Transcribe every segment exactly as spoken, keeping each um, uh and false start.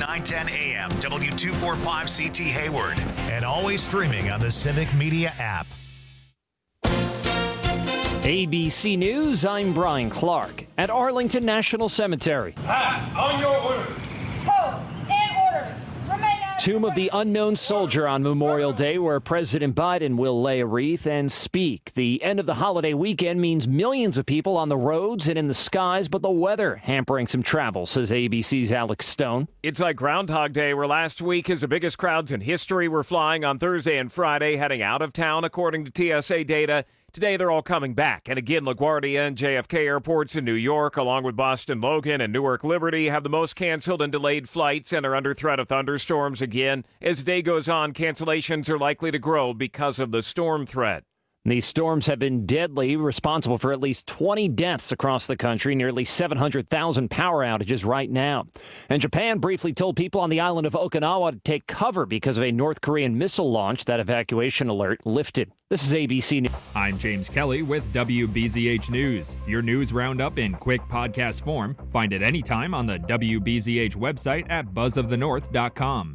nine ten A M, W two forty-five C T Hayward, and always streaming on the Civic Media app. A B C News, I'm Brian Clark. At Arlington National Cemetery. Pat, on your order. Post and orders. Remain as Tomb of the Unknown Soldier on Memorial Day, where President Biden will lay a wreath and speak. The end of the holiday weekend means millions of people on the roads and in the skies, but the weather hampering some travel, says A B C's Alex Stone. It's like Groundhog Day, where last week is the biggest crowds in history were flying on Thursday and Friday, heading out of town, according to T S A data. Today, they're all coming back. And again, LaGuardia and J F K airports in New York, along with Boston Logan and Newark Liberty, have the most canceled and delayed flights and are under threat of thunderstorms again. As the day goes on, cancellations are likely to grow because of the storm threat. These storms have been deadly, responsible for at least twenty deaths across the country, nearly seven hundred thousand power outages right now. And Japan briefly told people on the island of Okinawa to take cover because of a North Korean missile launch. That evacuation alert lifted. This is A B C News. I'm James Kelly with W B Z H News. Your news roundup in quick podcast form. Find it anytime on the W B Z H website at buzz of the north dot com.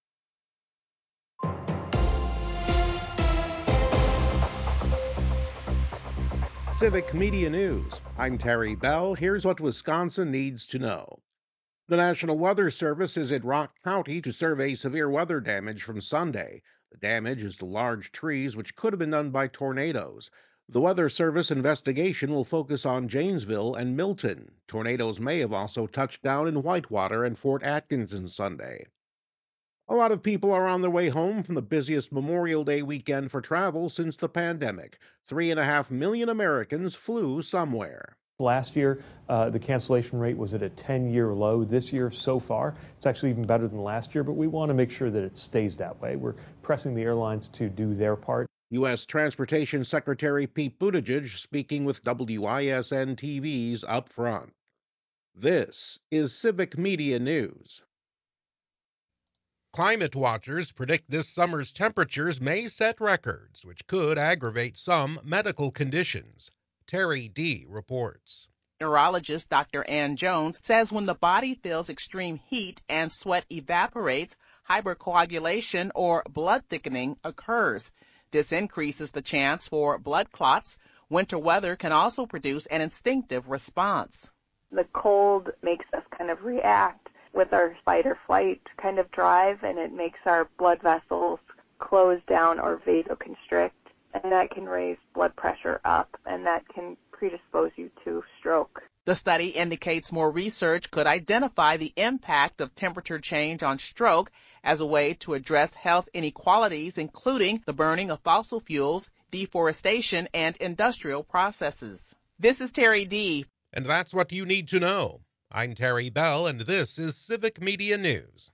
Civic Media News. I'm Terry Bell. Here's what Wisconsin needs to know. The National Weather Service is at Rock County to survey severe weather damage from Sunday. The damage is to large trees, which could have been done by tornadoes. The Weather Service investigation will focus on Janesville and Milton. Tornadoes may have also touched down in Whitewater and Fort Atkinson Sunday. A lot of people are on their way home from the busiest Memorial Day weekend for travel since the pandemic. Three and a half million Americans flew somewhere. Last year, uh, the cancellation rate was at a ten-year low. This year, so far, it's actually even better than last year, but we want to make sure that it stays that way. We're pressing the airlines to do their part. U S Transportation Secretary Pete Buttigieg speaking with W I S N T V's Up Front. This is Civic Media News. Climate watchers predict this summer's temperatures may set records, which could aggravate some medical conditions. Terry D. reports. Neurologist Doctor Ann Jones says when the body feels extreme heat and sweat evaporates, hypercoagulation or blood thickening occurs. This increases the chance for blood clots. Winter weather can also produce an instinctive response. The cold makes us kind of react with our fight or flight kind of drive, and it makes our blood vessels close down or vasoconstrict, and that can raise blood pressure up, and that can predispose you to stroke. The study indicates more research could identify the impact of temperature change on stroke as a way to address health inequalities, including the burning of fossil fuels, deforestation, and industrial processes. This is Terry D. And that's what you need to know. I'm Terry Bell, and this is Civic Media News.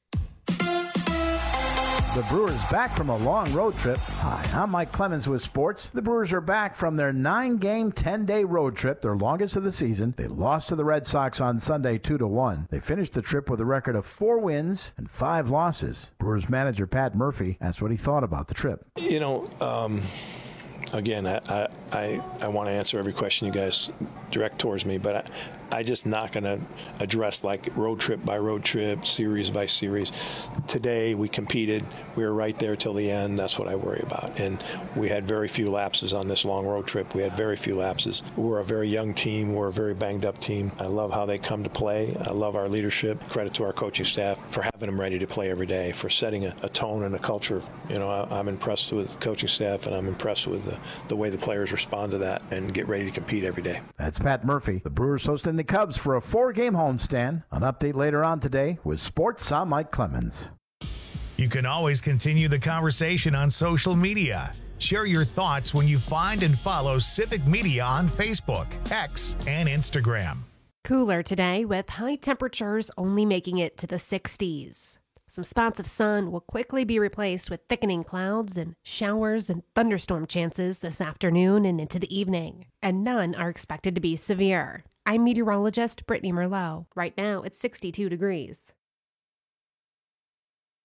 The Brewers back from a long road trip. Hi, I'm Mike Clemens with sports. The Brewers are back from their nine-game, ten-day road trip, their longest of the season. They lost to the Red Sox on Sunday two to one. They finished the trip with a record of four wins and five losses. Brewers manager Pat Murphy asked what he thought about the trip. You know, um, again, I, I, I, I want to answer every question you guys direct towards me, but I, I just not going to address like road trip by road trip, series by series. Today we competed. We were right there till the end. That's what I worry about. And we had very few lapses on this long road trip. We had very few lapses. We're a very young team. We're a very banged up team. I love how they come to play. I love our leadership. Credit to our coaching staff for having them ready to play every day, for setting a, a tone and a culture. You know, I, I'm impressed with the coaching staff, and I'm impressed with the, the way the players respond to that and get ready to compete every day. That's Pat Murphy. The Brewers hosting the Cubs for a four-game homestand. An update later on today with Sports. I'm Mike Clemens. You can always continue the conversation on social media. Share your thoughts when you find and follow Civic Media on Facebook, X, and Instagram. Cooler today with high temperatures only making it to the sixties. Some spots of sun will quickly be replaced with thickening clouds and showers and thunderstorm chances this afternoon and into the evening, and none are expected to be severe. I'm meteorologist Brittany Merlot. Right now, it's sixty-two degrees.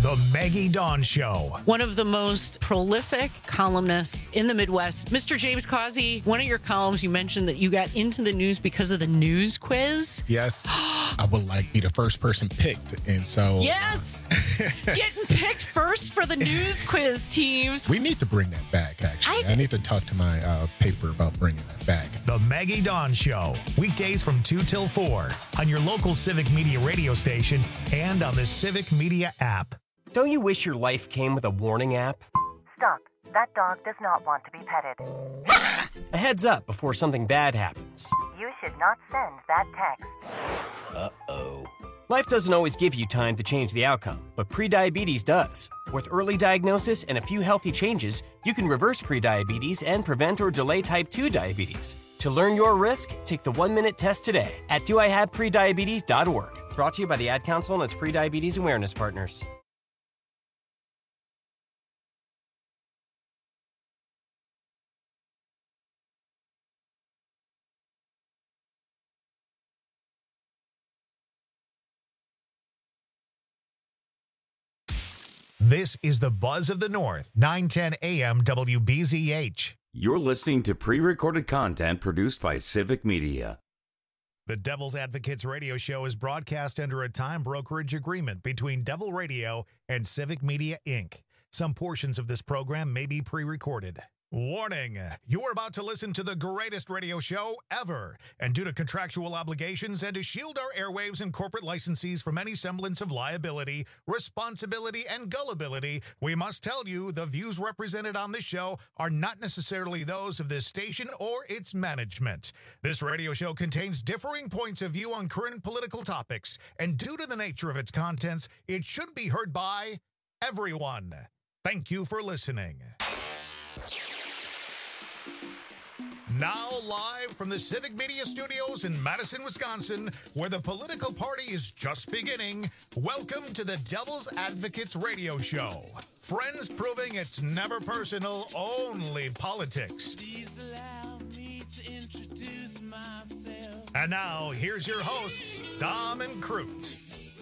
The Maggie Dawn Show. One of the most prolific columnists in the Midwest, Mister James Causey. One of your columns, you mentioned that you got into the news because of the news quiz. Yes. I would like to be the first person picked. And so. Yes. Getting picked first for the news quiz teams. We need to bring that back, actually. I, I need to talk to my uh, paper about bringing that back. The Maggie Dawn Show. Weekdays from two till four on your local Civic Media radio station and on the Civic Media app. Don't you wish your life came with a warning app? Stop. That dog does not want to be petted. A heads up before something bad happens. You should not send that text. Uh-oh. Life doesn't always give you time to change the outcome, but prediabetes does. With early diagnosis and a few healthy changes, you can reverse prediabetes and prevent or delay type two diabetes. To learn your risk, take the one-minute test today at do I have prediabetes dot org. Brought to you by the Ad Council and its prediabetes awareness partners. This is the Buzz of the North, nine ten A M W B Z H. You're listening to pre-recorded content produced by Civic Media. The Devil's Advocates radio show is broadcast under a time brokerage agreement between Devil Radio and Civic Media, Incorporated. Some portions of this program may be pre-recorded. Warning, you are about to listen to the greatest radio show ever, and due to contractual obligations and to shield our airwaves and corporate licensees from any semblance of liability, responsibility, and gullibility, we must tell you the views represented on this show are not necessarily those of this station or its management. This radio show contains differing points of view on current political topics, and due to the nature of its contents, it should be heard by everyone. Thank you for listening. Now live from the Civic Media Studios in Madison, Wisconsin, where the political party is just beginning, welcome to the Devil's Advocates radio show. Friends proving it's never personal, only politics. Please allow me to introduce myself. And now, here's your hosts, Dom and Crute.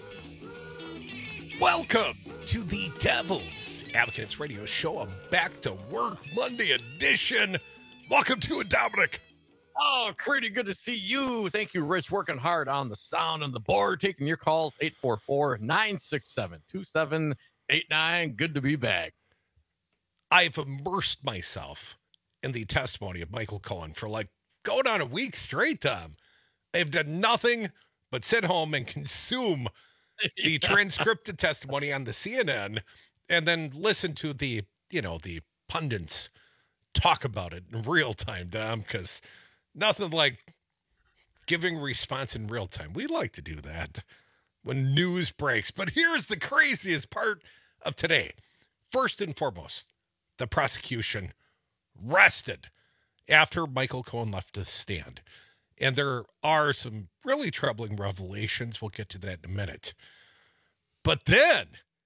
Welcome to the Devil's Advocates radio show, a back to work Monday edition. Welcome to it, Dominic. Oh, pretty good to see you. Thank you, Rich. Working hard on the sound and the board, taking your calls, eight four four, nine six seven, two seven eight nine. Good to be back. I've immersed myself in the testimony of Michael Cohen for like going on a week straight, Tom. I've done nothing but sit home and consume the transcripted testimony on the C N N and then listen to the, you know, the pundits talk about it in real time, Dom, because nothing like giving response in real time. We like to do that when news breaks. But here's the craziest part of today. First and foremost, the prosecution rested after Michael Cohen left the stand. And there are some really troubling revelations. We'll get to that in a minute. But then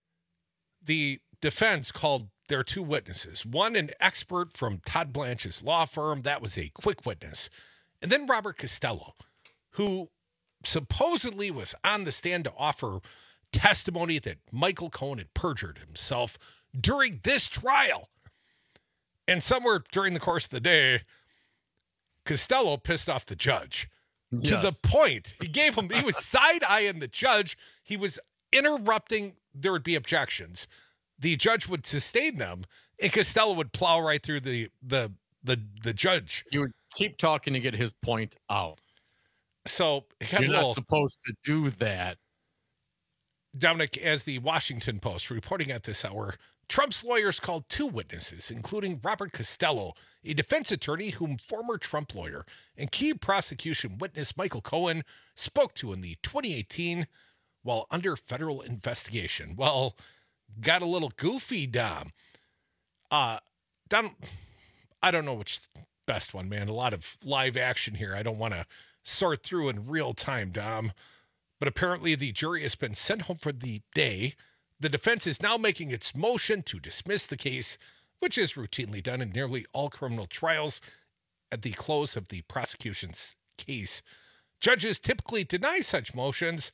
the defense called their two witnesses. One, an expert from Todd Blanche's law firm. That was a quick witness. And then Robert Costello, who supposedly was on the stand to offer testimony that Michael Cohen had perjured himself during this trial. And somewhere during the course of the day, Costello pissed off the judge yes. to the point he gave him, he was side-eyeing the judge. He was interrupting. There would be objections. The judge would sustain them, and Costello would plow right through the the the, the judge. You would keep talking to get his point out. So you're little, not supposed to do that. Dominic, as the Washington Post reporting at this hour, Trump's lawyers called two witnesses, including Robert Costello, a defense attorney whom former Trump lawyer and key prosecution witness Michael Cohen spoke to in the twenty eighteen while under federal investigation. Well, got a little goofy, Dom. Uh, Dom, I don't know which best one, man. A lot of live action here. I don't want to sort through in real time, Dom. But apparently the jury has been sent home for the day. The defense is now making its motion to dismiss the case, which is routinely done in nearly all criminal trials at the close of the prosecution's case. Judges typically deny such motions,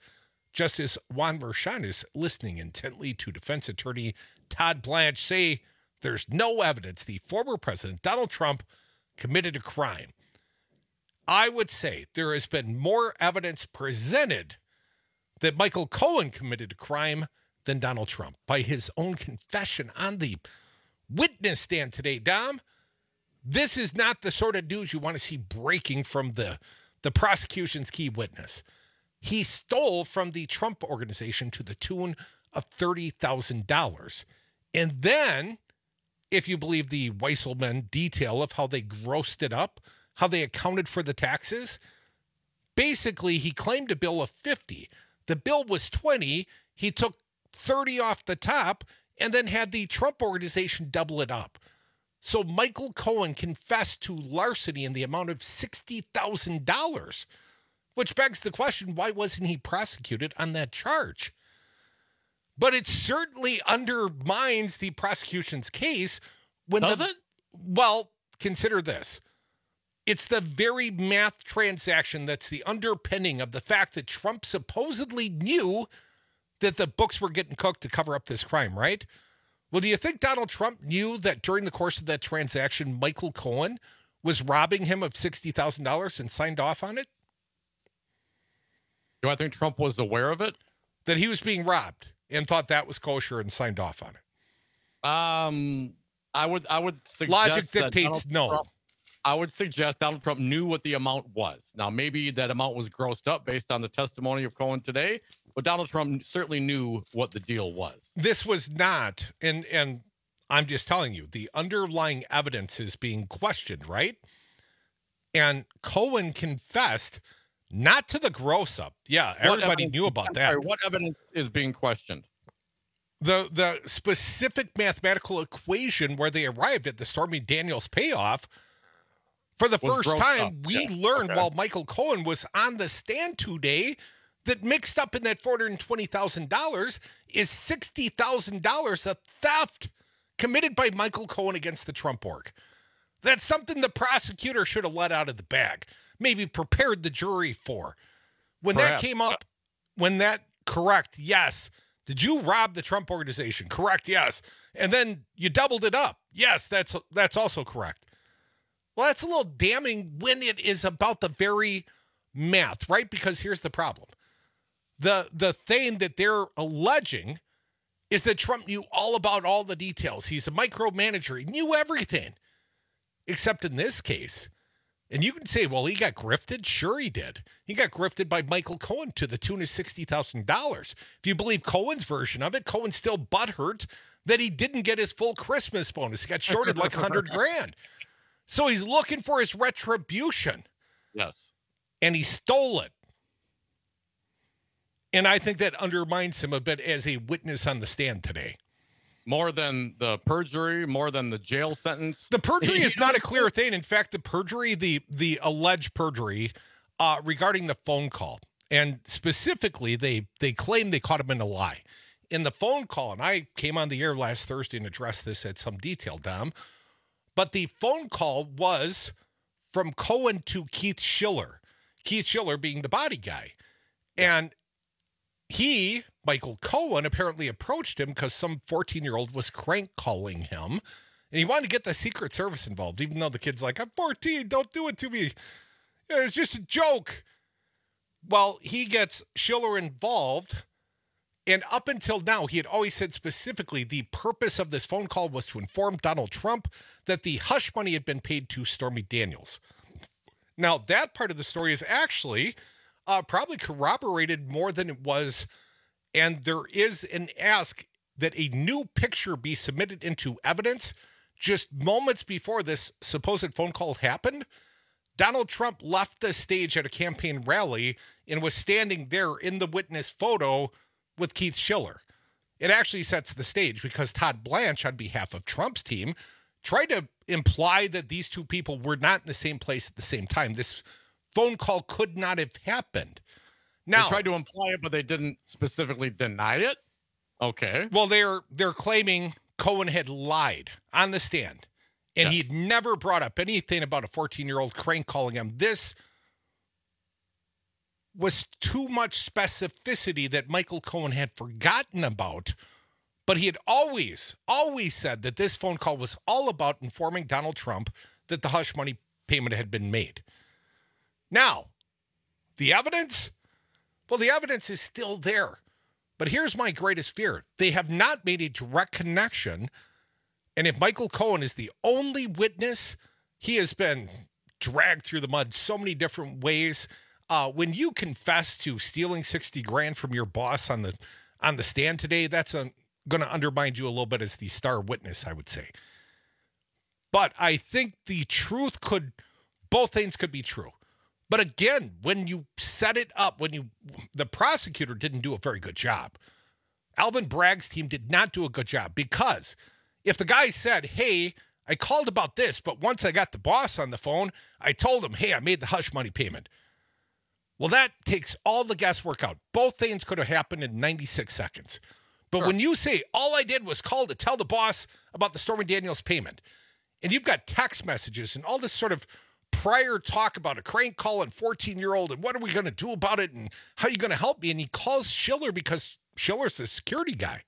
Justice Juan Merchan is listening intently to defense attorney Todd Blanche say there's no evidence the former president, Donald Trump, committed a crime. I would say there has been more evidence presented that Michael Cohen committed a crime than Donald Trump by his own confession on the witness stand today, Dom. This is not the sort of news you want to see breaking from the, the prosecution's key witness. He stole from the Trump organization to the tune of thirty thousand dollars. And then, if you believe the Weisselman detail of how they grossed it up, how they accounted for the taxes, basically he claimed a bill of fifty. The bill was twenty. He took thirty off the top and then had the Trump organization double it up. So Michael Cohen confessed to larceny in the amount of sixty thousand dollars, which begs the question, why wasn't he prosecuted on that charge? But it certainly undermines the prosecution's case when Does the, it? Well, consider this. It's the very math transaction that's the underpinning of the fact that Trump supposedly knew that the books were getting cooked to cover up this crime, right? Well, do you think Donald Trump knew that during the course of that transaction, Michael Cohen was robbing him of sixty thousand dollars and signed off on it? Do I think Trump was aware of it? That he was being robbed and thought that was kosher and signed off on it? Um, I would, I would suggest Logic that dictates Donald no. Trump, I would suggest Donald Trump knew what the amount was. Now, maybe that amount was grossed up based on the testimony of Cohen today, but Donald Trump certainly knew what the deal was. This was not, and and I'm just telling you, the underlying evidence is being questioned, right? And Cohen confessed not to the gross up. Yeah, everybody knew about I'm that. sorry, what evidence is being questioned? The the specific mathematical equation where they arrived at the Stormy Daniels payoff. For the Was first grossed time, up. we Yeah, learned okay. while Michael Cohen was on the stand today that mixed up in that four hundred twenty thousand dollars is sixty thousand dollars of theft committed by Michael Cohen against the Trump org. That's something the prosecutor should have let out of the bag, maybe prepared the jury for. When Perhaps, that came up, when that, correct, yes. Did you rob the Trump organization? Correct, yes. And then you doubled it up. Yes, that's that's also correct. Well, that's a little damning when it is about the very math, right? Because here's the problem. The the thing that they're alleging is that Trump knew all about all the details. He's a micromanager. He knew everything. Except in this case. And you can say, well, he got grifted. Sure he did. He got grifted by Michael Cohen to the tune of sixty thousand dollars. If you believe Cohen's version of it, Cohen's still butthurt that he didn't get his full Christmas bonus. He got shorted like a hundred grand. So he's looking for his retribution. Yes. And he stole it. And I think that undermines him a bit as a witness on the stand today. More than the perjury, more than the jail sentence. The perjury is not a clear thing. In fact, the perjury, the the alleged perjury uh, regarding the phone call, and specifically, they they claim they caught him in a lie. In the phone call, and I came on the air last Thursday and addressed this at some detail, Dom, but the phone call was from Cohen to Keith Schiller, Keith Schiller being the body guy. And he, Michael Cohen, apparently approached him because some fourteen-year-old was crank calling him, and he wanted to get the Secret Service involved, even though the kid's like, I'm fourteen, don't do it to me. It's just a joke. Well, he gets Schiller involved, and up until now, he had always said specifically the purpose of this phone call was to inform Donald Trump that the hush money had been paid to Stormy Daniels. Now, that part of the story is actually uh, probably corroborated more than it was, and there is an ask that a new picture be submitted into evidence. Just moments before this supposed phone call happened, Donald Trump left the stage at a campaign rally and was standing there in the witness photo with Keith Schiller. It actually sets the stage because Todd Blanche, on behalf of Trump's team, tried to imply that these two people were not in the same place at the same time. This phone call could not have happened. Now, they tried to imply it, but they didn't specifically deny it. Okay. Well, they're they're claiming Cohen had lied on the stand, and Yes. he'd never brought up anything about a fourteen-year-old crank calling him. This was too much specificity that Michael Cohen had forgotten about. But he had always, always said that this phone call was all about informing Donald Trump that the hush money payment had been made. Now, the evidence? Well, the evidence is still there. But here's my greatest fear. They have not made a direct connection. And if Michael Cohen is the only witness, he has been dragged through the mud so many different ways. Uh, when you confess to stealing sixty grand from your boss on the on the stand today, that's going to undermine you a little bit as the star witness, I would say. But I think the truth could, both things could be true. But again, when you set it up, when you, the prosecutor didn't do a very good job. Alvin Bragg's team did not do a good job, because if the guy said, hey, I called about this, but once I got the boss on the phone, I told him, hey, I made the hush money payment. Well, that takes all the guesswork out. Both things could have happened in ninety-six seconds. But sure. When you say, all I did was call to tell the boss about the Stormy Daniels payment, and you've got text messages and all this sort of prior talk about a crank call and fourteen-year-old and what are we going to do about it and how are you going to help me? And he calls Schiller because Schiller's the security guy.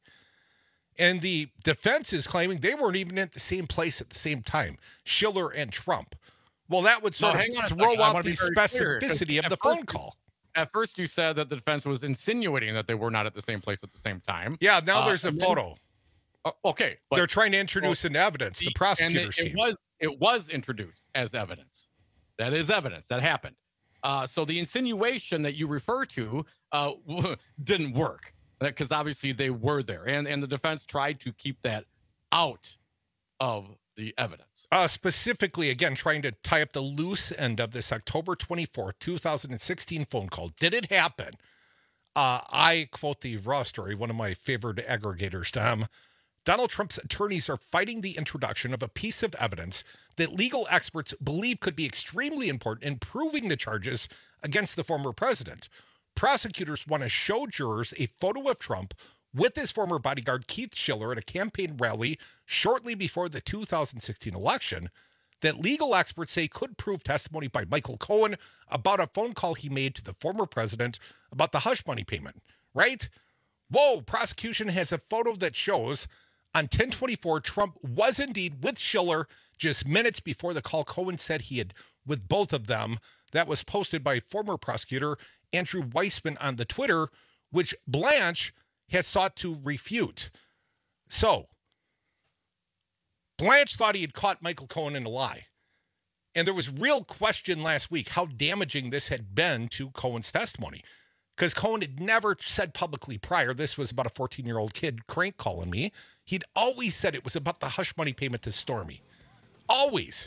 And the defense is claiming they weren't even at the same place at the same time, Schiller and Trump. Well, that would sort now, of throw out the specificity of the phone first, call. At first, you said that the defense was insinuating that they were not at the same place at the same time. Yeah, now uh, there's a photo. Then, uh, okay. But, They're trying to introduce well, an evidence, the, the prosecutor's and it, team. It was, it was introduced as evidence. That is evidence. That happened. Uh, so the insinuation that you refer to uh, didn't work, because obviously they were there. And, and the defense tried to keep that out of the evidence. Uh, specifically, again, trying to tie up the loose end of this October twenty-fourth, two thousand sixteen phone call. Did it happen? Uh, I quote the Raw story, one of my favorite aggregators, Tom. Donald Trump's attorneys are fighting the introduction of a piece of evidence that legal experts believe could be extremely important in proving the charges against the former president. Prosecutors want to show jurors a photo of Trump with his former bodyguard Keith Schiller at a campaign rally shortly before the two thousand sixteen election that legal experts say could prove testimony by Michael Cohen about a phone call he made to the former president about the hush money payment, right? Whoa, prosecution has a photo that shows on ten twenty-four, Trump was indeed with Schiller just minutes before the call Cohen said he had with both of them. That was posted by former prosecutor Andrew Weissman on the Twitter, which Blanche has sought to refute. So, Blanche thought he had caught Michael Cohen in a lie. And there was real question last week how damaging this had been to Cohen's testimony. Because Cohen had never said publicly prior, this was about a fourteen-year-old kid crank calling me. He'd always said it was about the hush money payment to Stormy. Always.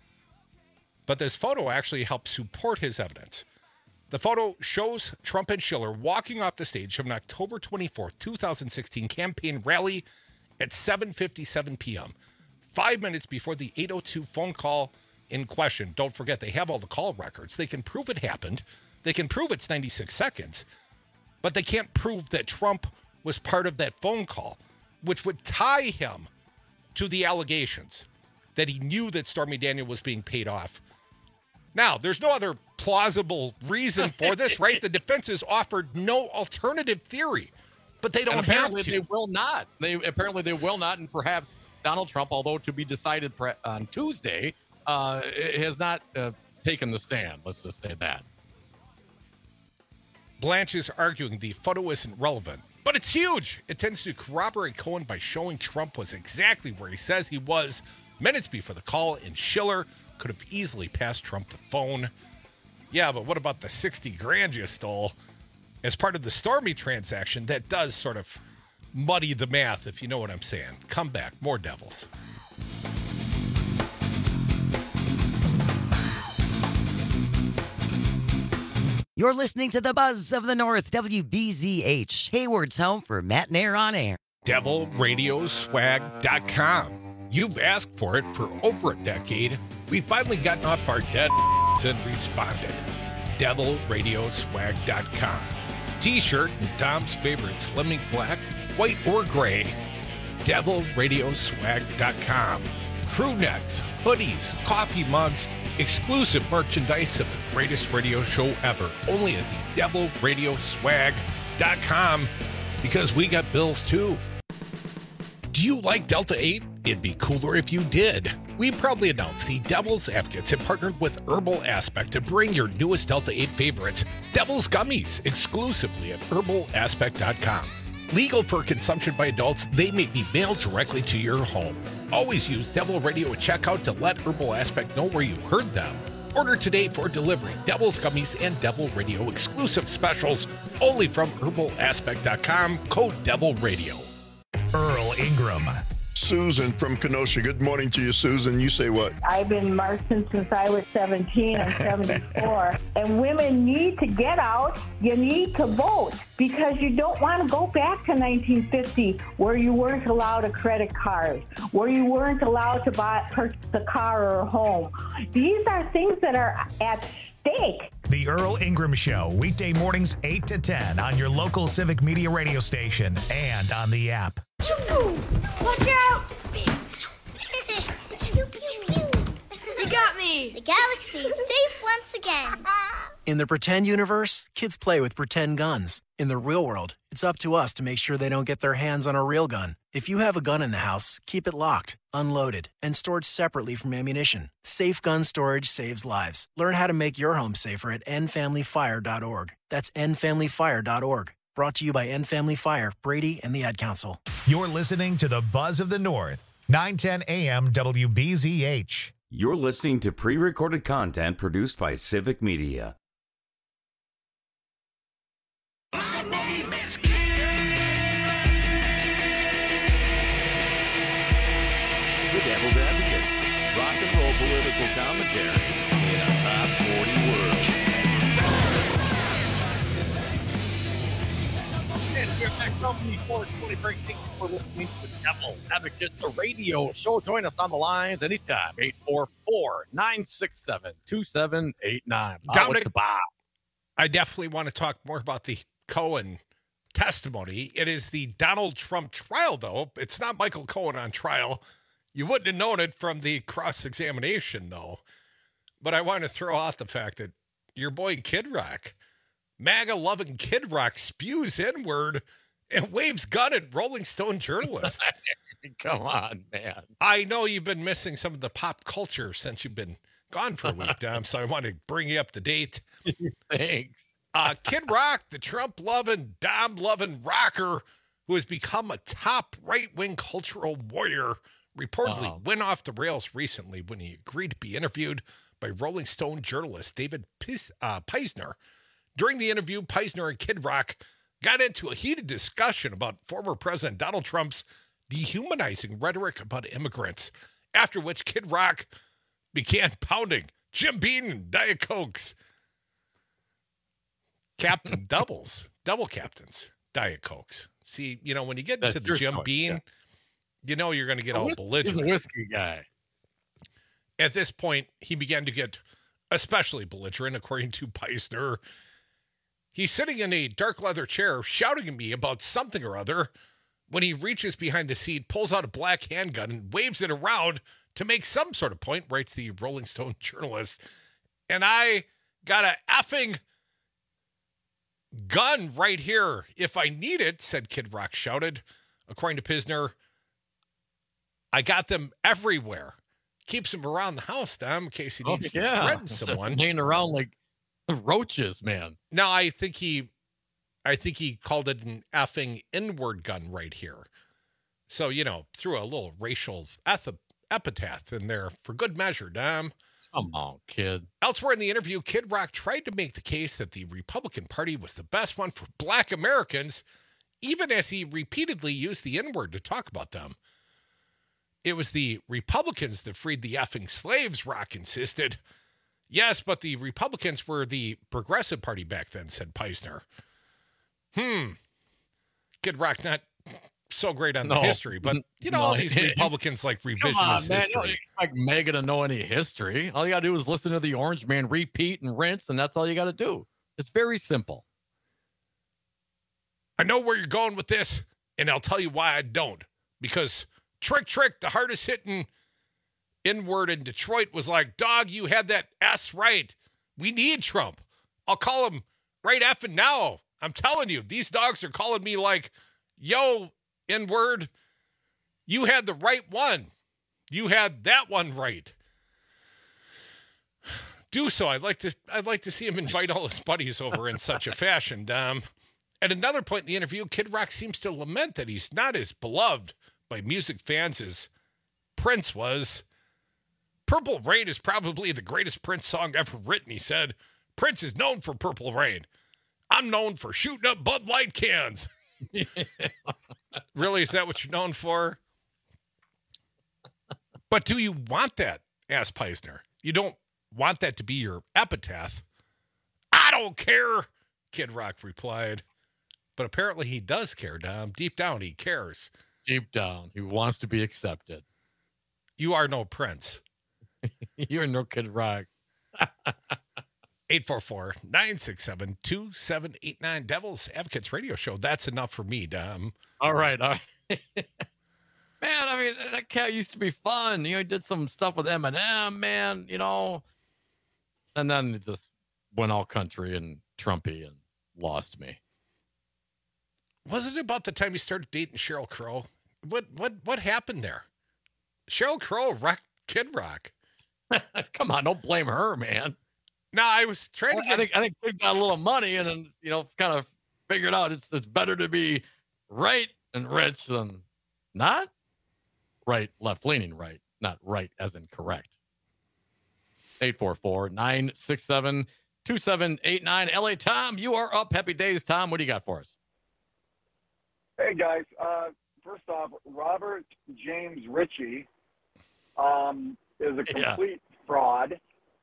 But this photo actually helped support his evidence. The photo shows Trump and Schiller walking off the stage of an October twenty-fourth, two thousand sixteen campaign rally at seven fifty-seven p.m., five minutes before the eight oh two phone call in question. Don't forget, they have all the call records. They can prove it happened. They can prove it's ninety-six seconds, but they can't prove that Trump was part of that phone call, which would tie him to the allegations that he knew that Stormy Daniels was being paid off. Now, there's no other plausible reason for this, right? The defense has offered no alternative theory, but they don't and have apparently to. They will not. They apparently they will not, and perhaps Donald Trump, although to be decided pre- on Tuesday, uh, has not uh, taken the stand. Let's just say that. Blanche is arguing the photo isn't relevant, but it's huge. It tends to corroborate Cohen by showing Trump was exactly where he says he was minutes before the call, and Schiller could have easily passed Trump the phone. Yeah, but what about the sixty grand you stole as part of the Stormy transaction? That does sort of muddy the math, if you know what I'm saying. Come back. More Devils. You're listening to the Buzz of the North, W B Z H, Hayward's home for Matt Nair on air. devil radio swag dot com. You've asked for it for over a decade. We've finally gotten off our dead and responded. devil radio swag dot com. T-shirt in Tom's favorite slimming black, white, or gray. devil radio swag dot com. crew necks, hoodies, coffee mugs, exclusive merchandise of the greatest radio show ever, only at the devil radio swag dot com, because we got bills too. Do you like Delta eight? It'd be cooler if you did. We proudly announced the Devil's Advocates have partnered with Herbal Aspect to bring your newest Delta eight favorites, Devil's Gummies, exclusively at herbal aspect dot com. Legal for consumption by adults, they may be mailed directly to your home. Always use Devil Radio at checkout to let Herbal Aspect know where you heard them. Order today for delivery. Devil's Gummies and Devil Radio exclusive specials only from herbal aspect dot com. Code Devil Radio. Earl Ingram. Susan from Kenosha. Good morning to you, Susan. You say what? I've been marching since I was seventeen. I'm seventy-four. And women need to get out. You need to vote because you don't want to go back to nineteen fifty where you weren't allowed a credit card, where you weren't allowed to buy purchase a car or a home. These are things that are at stake. The Earl Ingram Show, weekday mornings eight to ten on your local Civic Media radio station and on the app. Watch out! You got me! The galaxy is safe once again. In the pretend universe, kids play with pretend guns. In the real world, it's up to us to make sure they don't get their hands on a real gun. If you have a gun in the house, keep it locked, unloaded, and stored separately from ammunition. Safe gun storage saves lives. Learn how to make your home safer at end family fire dot org. That's end family fire dot org. Brought to you by End Family Fire, Brady, and the Ad Council. You're listening to the Buzz of the North, nine ten A M W B Z H. You're listening to pre-recorded content produced by Civic Media. My name is The Devil's Advocates, rock and roll political commentary in a top forty world. And we're back from the four twenty-three. Thank you for listening to the Devil's Advocates, a radio show. Join us on the lines anytime. eight four four, nine six seven, two seven eight nine. Dominic, I definitely want to talk more about the Cohen testimony. It is the Donald Trump trial, though. It's not Michael Cohen on trial. You wouldn't have known it from the cross-examination, though. But I want to throw out the fact that your boy Kid Rock, MAGA-loving Kid Rock, spews N-word and waves gun at Rolling Stone journalist. Come on, man. I know you've been missing some of the pop culture since you've been gone for a week, Dom, so I want to bring you up to date. Thanks. Uh, Kid Rock, the Trump-loving, Dom-loving rocker who has become a top right-wing cultural warrior, reportedly oh. went off the rails recently when he agreed to be interviewed by Rolling Stone journalist David Pis- uh, Peisner. During the interview, Peisner and Kid Rock got into a heated discussion about former President Donald Trump's dehumanizing rhetoric about immigrants, after which Kid Rock began pounding Jim Beam and Diet Cokes. Captain doubles, double captains, Diet Cokes. See, you know, when you get That's into the Jim choice, Beam, yeah. you know you're going to get A all whis- belligerent. He's a whiskey guy. At this point, he began to get especially belligerent, according to Peisner. He's sitting in a dark leather chair shouting at me about something or other when he reaches behind the seat, pulls out a black handgun, and waves it around to make some sort of point, writes the Rolling Stone journalist. And I got a effing gun right here if I need it, said Kid Rock shouted. According to Peisner, I got them everywhere. Keeps them around the house, Dom, in case he needs oh, yeah. to threaten someone. Laying around like roaches, man. No, I think he, I think he called it an effing N-word gun right here. So, you know, threw a little racial eth- epithet in there for good measure, Dom. Come on, kid. Elsewhere in the interview, Kid Rock tried to make the case that the Republican Party was the best one for black Americans, even as he repeatedly used the N-word to talk about them. It was the Republicans that freed the effing slaves, Rock insisted. Yes, but the Republicans were the Progressive Party back then, said Peisner. Hmm. Kid Rock not so great on no, the history, but you know, no, all these Republicans like revisionist Come on, man. history. You don't expect Mega to know any history. All you got to do is listen to the Orange Man repeat and rinse, and that's all you got to do. It's very simple. I know where you're going with this, and I'll tell you why I don't. Because Trick Trick, the hardest hitting N-word in Detroit was like, dog, you had that S right. We need Trump. I'll call him right effing now. I'm telling you, these dogs are calling me like, yo, N-word, you had the right one. You had that one right. Do so. I'd like to I'd like to see him invite all his buddies over in such a fashion. Um, at another point in the interview, Kid Rock seems to lament that he's not as beloved by music fans as Prince was. Purple Rain is probably the greatest Prince song ever written, he said. Prince is known for Purple Rain. I'm known for shooting up Bud Light cans. Really, is that what you're known for? But do you want that, asked Peisner? You don't want that to be your epitaph. I don't care, Kid Rock replied. But apparently he does care, Dom. Deep down, he cares. Deep down, he wants to be accepted. You are no Prince. You're no Kid Rock. eight four four, nine six seven, two seven eight nine Devil's Advocates Radio Show. That's enough for me, Dom. All right. All right. Man, I mean, that cat used to be fun. You know, he did some stuff with Eminem, man, you know. And then it just went all country and Trumpy and lost me. Was it about the time he started dating Sheryl Crow? What what what happened there? Sheryl Crow wrecked Kid Rock. Come on, don't blame her, man. No, I was trying well, to get... I think, I think Kid got a little money and then, you know, kind of figured out it's it's better to be right and rich than not. Right, left-leaning right, not right as in correct. eight four four, nine six seven, two seven eight nine. L A Tom, you are up. Happy days, Tom. What do you got for us? Hey, guys. Uh, first off, Robert James Ritchie um, is a complete yeah. fraud.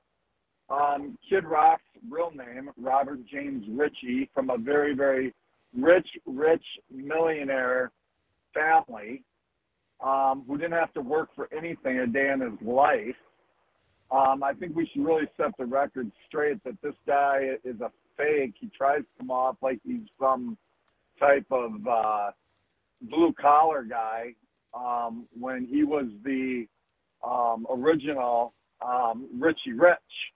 Um, Kid Rock's real name, Robert James Ritchie, from a very, very rich, rich millionaire family. Um, who didn't have to work for anything a day in his life. Um, I think we should really set the record straight that this guy is a fake. He tries to come off like he's some type of uh, blue-collar guy um, when he was the um, original um, Richie Rich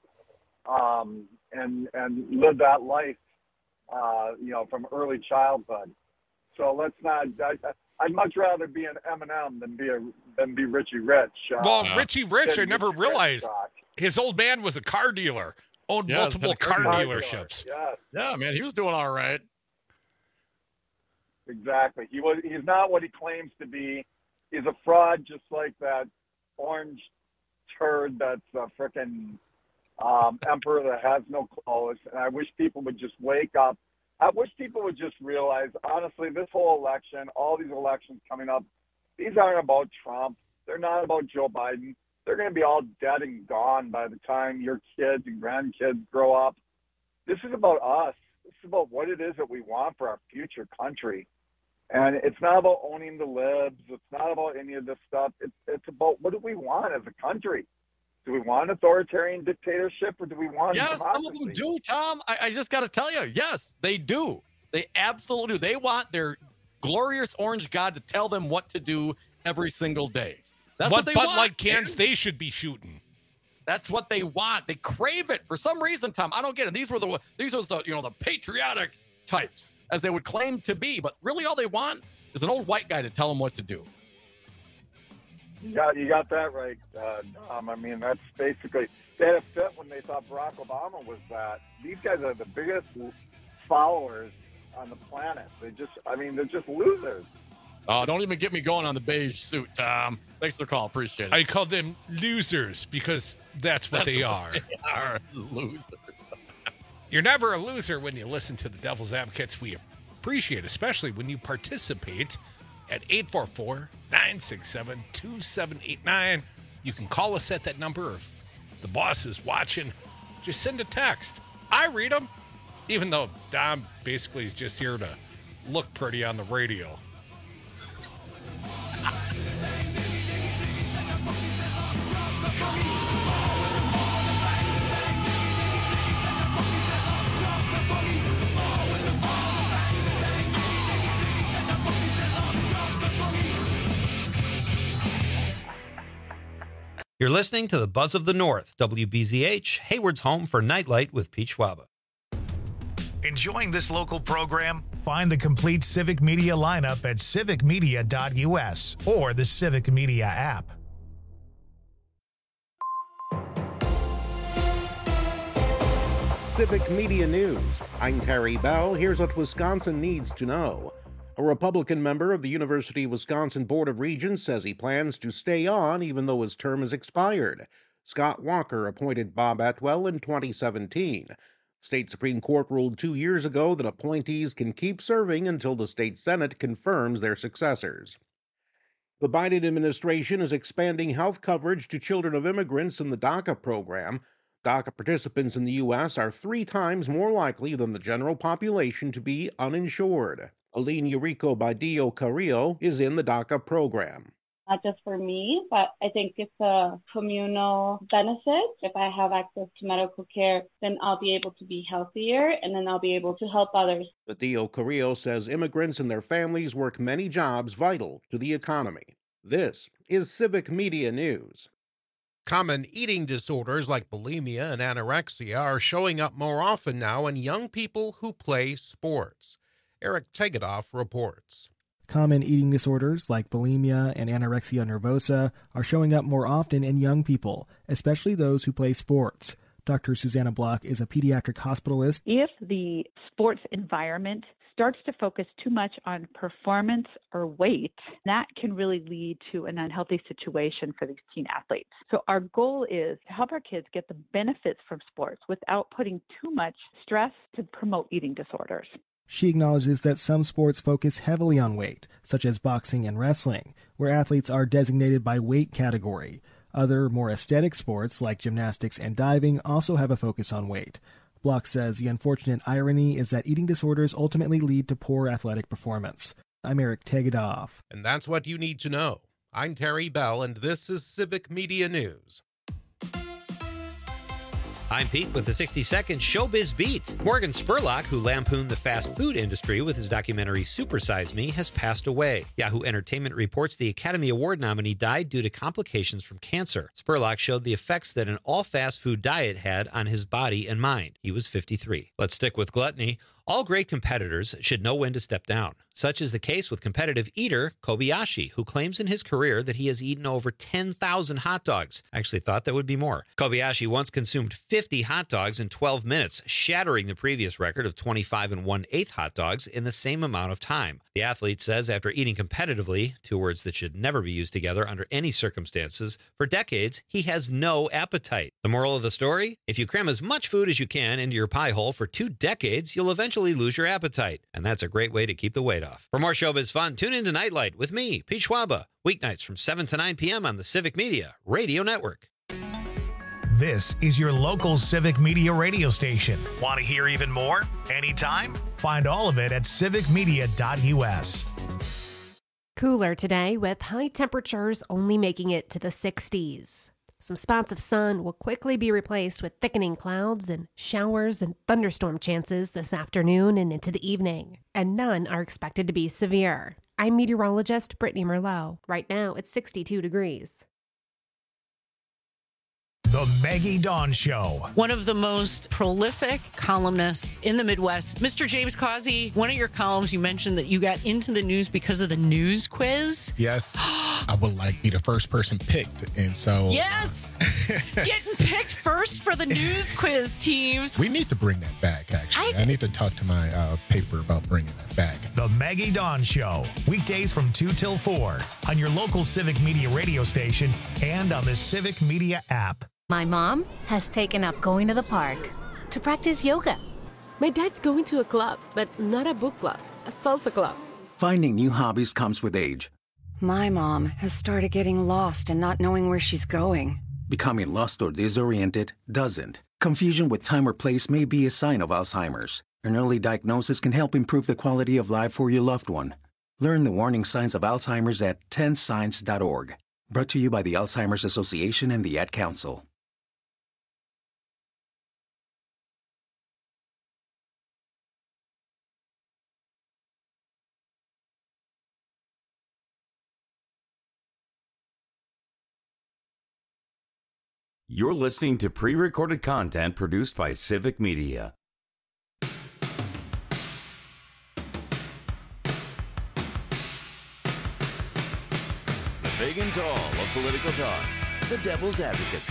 um, and, and lived that life, uh, you know, from early childhood. So let's not... I, I'd much rather be an Eminem than be a than be Richie Rich. Uh, well, Richie Rich, I never realized his old man was a car dealer, owned yeah, multiple car, car dealerships. Yeah. yeah, man, he was doing all right. Exactly. He was. He's not what he claims to be. He's a fraud, just like that orange turd that's a frickin' um, emperor that has no clothes. And I wish people would just wake up. I wish people would just realize, honestly, this whole election, all these elections coming up, these aren't about Trump. They're not about Joe Biden. They're going to be all dead and gone by the time your kids and grandkids grow up. This is about us. This is about what it is that we want for our future country. And it's not about owning the libs. It's not about any of this stuff. It's, it's about what do we want as a country? Do we want an authoritarian dictatorship or do we want Yes, democracy? some of them do, Tom. I, I just got to tell you, yes, they do. They absolutely do. They want their glorious orange god to tell them what to do every single day. That's what, what they Bud want. Light cans they should be shooting. That's what they want. They crave it for some reason, Tom. I don't get it. These were the these were the you know the patriotic types, as they would claim to be, but really all they want is an old white guy to tell them what to do. You got, you got that right, uh, Dom. I mean, that's basically, they had a fit when they thought Barack Obama was that. These guys are the biggest followers on the planet. They just, I mean, they're just losers. Oh, don't even get me going on the beige suit, Tom. Thanks for the call. Appreciate it. I call them losers because that's what That's they what are. They are losers. You're never a loser when you listen to the Devil's Advocates. We appreciate, especially when you participate at eight four four, nine six seven, two seven eight nine. You can call us at that number. If the boss is watching, just send a text. I read them, even though Dom basically is just here to look pretty on the radio. You're listening to the Buzz of the North, W B Z H, Hayward's home for Nightlight with Pete Schwaba. Enjoying this local program? Find the complete Civic Media lineup at civic media dot U S or the Civic Media app. Civic Media News. I'm Terry Bell. Here's what Wisconsin needs to know. A Republican member of the University of Wisconsin Board of Regents says he plans to stay on even though his term is expired. Scott Walker appointed Bob Atwell in twenty seventeen. State Supreme Court ruled two years ago that appointees can keep serving until the state Senate confirms their successors. The Biden administration is expanding health coverage to children of immigrants in the DACA program. DACA participants in the U S are three times more likely than the general population to be uninsured. Aline Eurico Badillo Carrillo is in the DACA program. Not just for me, but I think it's a communal benefit. If I have access to medical care, then I'll be able to be healthier, and then I'll be able to help others. Badillo Carrillo says immigrants and their families work many jobs vital to the economy. This is Civic Media News. Common eating disorders like bulimia and anorexia are showing up more often now in young people who play sports. Eric Tegedoff reports. Common eating disorders like bulimia and anorexia nervosa are showing up more often in young people, especially those who play sports. Doctor Susanna Block is a pediatric hospitalist. If the sports environment starts to focus too much on performance or weight, that can really lead to an unhealthy situation for these teen athletes. So our goal is to help our kids get the benefits from sports without putting too much stress to promote eating disorders. She acknowledges that some sports focus heavily on weight, such as boxing and wrestling, where athletes are designated by weight category. Other, more aesthetic sports, like gymnastics and diving, also have a focus on weight. Block says the unfortunate irony is that eating disorders ultimately lead to poor athletic performance. I'm Eric Tegedoff. And that's what you need to know. I'm Terry Bell, and this is Civic Media News. I'm Pete with the sixty second Showbiz Beat. Morgan Spurlock, who lampooned the fast food industry with his documentary Super Size Me, has passed away. Yahoo Entertainment reports the Academy Award nominee died due to complications from cancer. Spurlock showed the effects that an all-fast food diet had on his body and mind. He was fifty-three. Let's stick with gluttony. All great competitors should know when to step down. Such is the case with competitive eater Kobayashi, who claims in his career that he has eaten over ten thousand hot dogs. I actually thought that would be more. Kobayashi once consumed fifty hot dogs in twelve minutes, shattering the previous record of twenty-five and one-eighth hot dogs in the same amount of time. The athlete says after eating competitively, two words that should never be used together under any circumstances, for decades, he has no appetite. The moral of the story? If you cram as much food as you can into your pie hole for two decades, you'll eventually lose your appetite. And that's a great way to keep the weight off. For more showbiz fun, tune into Nightlight with me, Pete Schwaba, weeknights from seven to nine p.m. on the Civic Media Radio Network. This is your local Civic Media radio station. Want to hear even more? Anytime? Find all of it at civic media dot U S. Cooler today with high temperatures only making it to the sixties. Some spots of sun will quickly be replaced with thickening clouds and showers and thunderstorm chances this afternoon and into the evening, and none are expected to be severe. I'm meteorologist Brittany Merlot. Right now, it's sixty-two degrees. The Maggie Dawn Show. One of the most prolific columnists in the Midwest, Mister James Causey. One of your columns, you mentioned that you got into the news because of the news quiz. Yes. I would like be the first person picked. And so. Yes. Getting picked first for the news quiz teams. We need to bring that back, actually. I, I need to talk to my uh, paper about bringing that back. The Maggie Dawn Show. Weekdays from two till four on your local Civic Media radio station and on the Civic Media app. My mom has taken up going to the park to practice yoga. My dad's going to a club, but not a book club, a salsa club. Finding new hobbies comes with age. My mom has started getting lost and not knowing where she's going. Becoming lost or disoriented doesn't. Confusion with time or place may be a sign of Alzheimer's. An early diagnosis can help improve the quality of life for your loved one. Learn the warning signs of Alzheimer's at ten signs dot org. Brought to you by the Alzheimer's Association and the Ad Council. You're listening to pre-recorded content produced by Civic Media. The big and tall of political talk, the Devil's Advocates.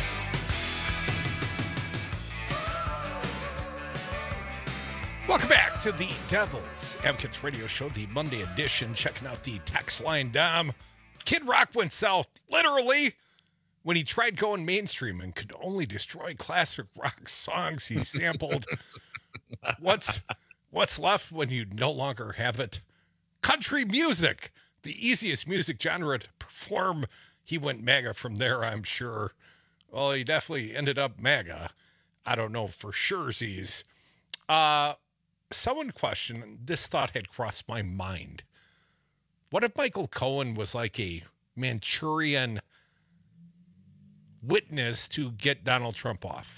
Welcome back to the Devil's Advocates Radio Show, the Monday edition. Checking out the text line, Dom. Kid Rock went south, literally, when he tried going mainstream and could only destroy classic rock songs he sampled. what's what's left when you no longer have it? Country music, the easiest music genre to perform. He went MAGA from there, I'm sure. Well, he definitely ended up MAGA. I don't know for sure, Z's. Uh, someone questioned, this thought had crossed my mind. What if Michael Cohen was like a Manchurian witness to get Donald Trump off?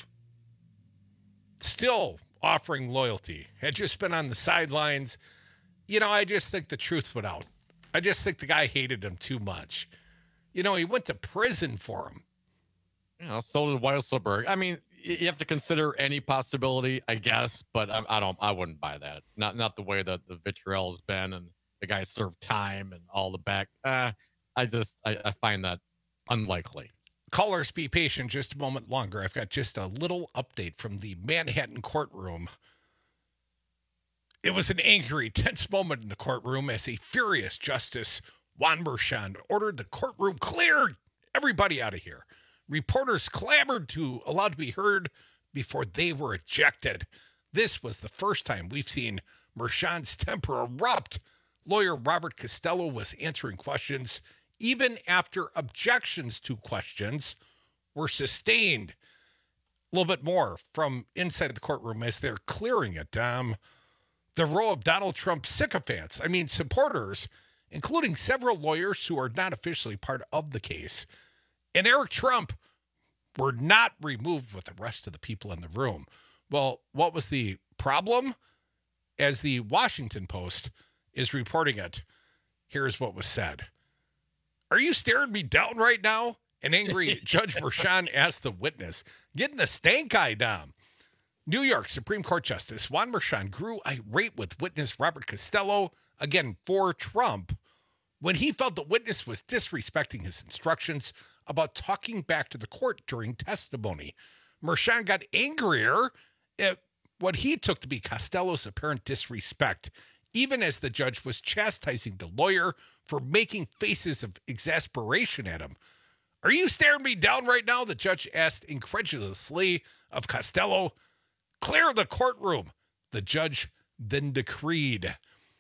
Still offering loyalty. Had just been on the sidelines. You know, I just think the truth would out. I just think the guy hated him too much. You know, he went to prison for him. You know, so did Weisselberg. I mean, you have to consider any possibility, I guess, but I, I don't. I wouldn't buy that. Not not the way that the vitriol has been, and the guy served time and all the back. Uh, I just I, I find that unlikely. Callers, be patient just a moment longer. I've got just a little update from the Manhattan courtroom. It was an angry, tense moment in the courtroom as a furious Justice Juan Merchan ordered the courtroom cleared. Everybody out of here. Reporters clamored to allow to be heard before they were ejected. This was the first time we've seen Merchan's temper erupt. Lawyer Robert Costello was answering questions even after objections to questions were sustained. A little bit more from inside the courtroom as they're clearing it. Um, the row of Donald Trump sycophants, I mean supporters, including several lawyers who are not officially part of the case, and Eric Trump were not removed with the rest of the people in the room. Well, what was the problem? As the Washington Post is reporting it, here's what was said. Are you staring me down right now? An angry Judge Merchan asked the witness, getting the stank eye down. New York Supreme Court Justice Juan Merchan grew irate with witness Robert Costello, again for Trump, when he felt the witness was disrespecting his instructions about talking back to the court during testimony. Merchan got angrier at what he took to be Costello's apparent disrespect, even as the judge was chastising the lawyer for making faces of exasperation at him. Are you staring me down right now? The judge asked incredulously of Costello. Clear the courtroom, the judge then decreed.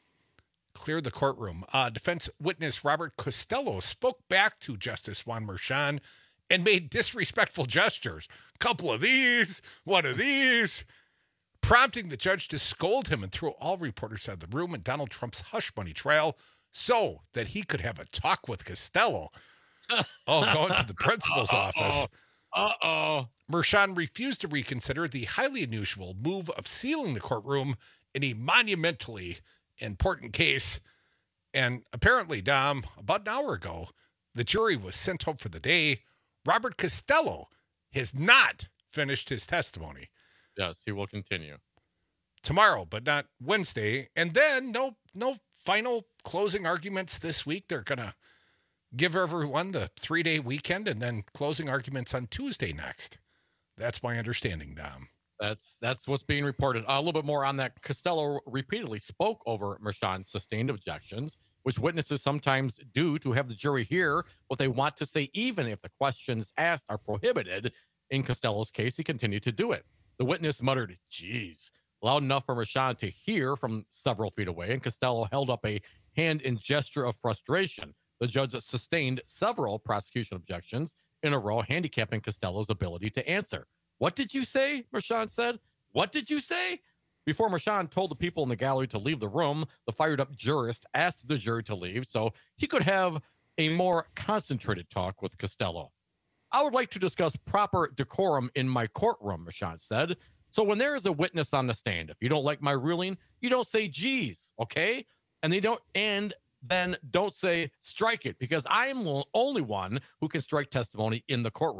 Clear the courtroom. Uh, defense witness Robert Costello spoke back to Justice Juan Merchan and made disrespectful gestures. Couple of these, one of these, prompting the judge to scold him and throw all reporters out of the room in Donald Trump's hush money trial so that he could have a talk with Costello. Oh, going to the principal's Uh-oh. office. Uh-oh. Merchan refused to reconsider the highly unusual move of sealing the courtroom in a monumentally important case. And apparently, Dom, about an hour ago, the jury was sent home for the day. Robert Costello has not finished his testimony. Yes, he will continue. Tomorrow, but not Wednesday. And then no no final closing arguments this week. They're going to give everyone the three-day weekend and then closing arguments on Tuesday next. That's my understanding, Dom. That's that's what's being reported. Uh, a little bit more on that. Costello repeatedly spoke over Merchan's sustained objections, which witnesses sometimes do to have the jury hear what they want to say, even if the questions asked are prohibited. In Costello's case, he continued to do it. The witness muttered, geez, loud enough for Merchan to hear from several feet away, and Costello held up a hand in gesture of frustration. The judge sustained several prosecution objections in a row, handicapping Costello's ability to answer. What did you say? Merchan said. What did you say? Before Merchan told the people in the gallery to leave the room, the fired-up jurist asked the jury to leave so he could have a more concentrated talk with Costello. I would like to discuss proper decorum in my courtroom, Merchan said. So when there is a witness on the stand, if you don't like my ruling, you don't say, geez, okay? And they don't, and then don't say, strike it, because I'm the only one who can strike testimony in the courtroom.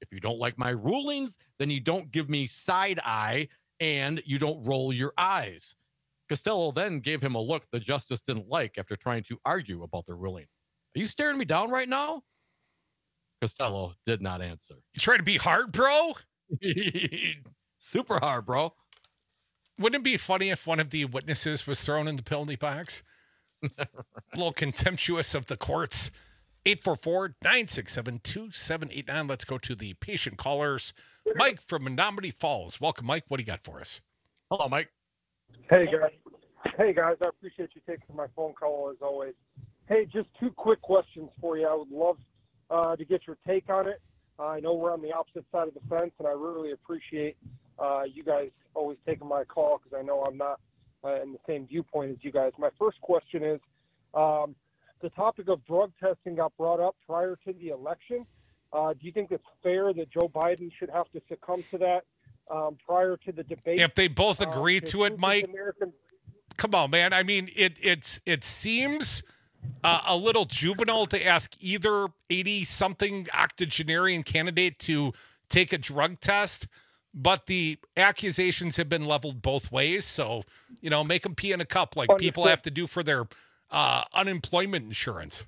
If you don't like my rulings, then you don't give me side eye and you don't roll your eyes. Costello then gave him a look the justice didn't like after trying to argue about the ruling. Are you staring me down right now? Costello did not answer. You trying to be hard, bro? Super hard, bro. Wouldn't it be funny if one of the witnesses was thrown in the penalty box? A little contemptuous of the courts. eight four four, nine six seven, two seven eight nine. Let's go to the patient callers. Mike from Menominee Falls. Welcome, Mike. What do you got for us? Hello, Mike. Hey, guys. Hey, guys. I appreciate you taking my phone call, as always. Hey, just two quick questions for you. I would love uh, to get your take on it. Uh, I know we're on the opposite side of the fence, and I really appreciate uh, you guys always taking my call because I know I'm not uh, in the same viewpoint as you guys. My first question is, um, the topic of drug testing got brought up prior to the election. Uh, do you think it's fair that Joe Biden should have to succumb to that um, prior to the debate? If they both agree uh, to it, Mike, American- come on, man. I mean, it it, it seems uh, a little juvenile to ask either eighty-something octogenarian candidate to take a drug test, but the accusations have been leveled both ways. So, you know, make them pee in a cup like Understood. people have to do for their uh, unemployment insurance.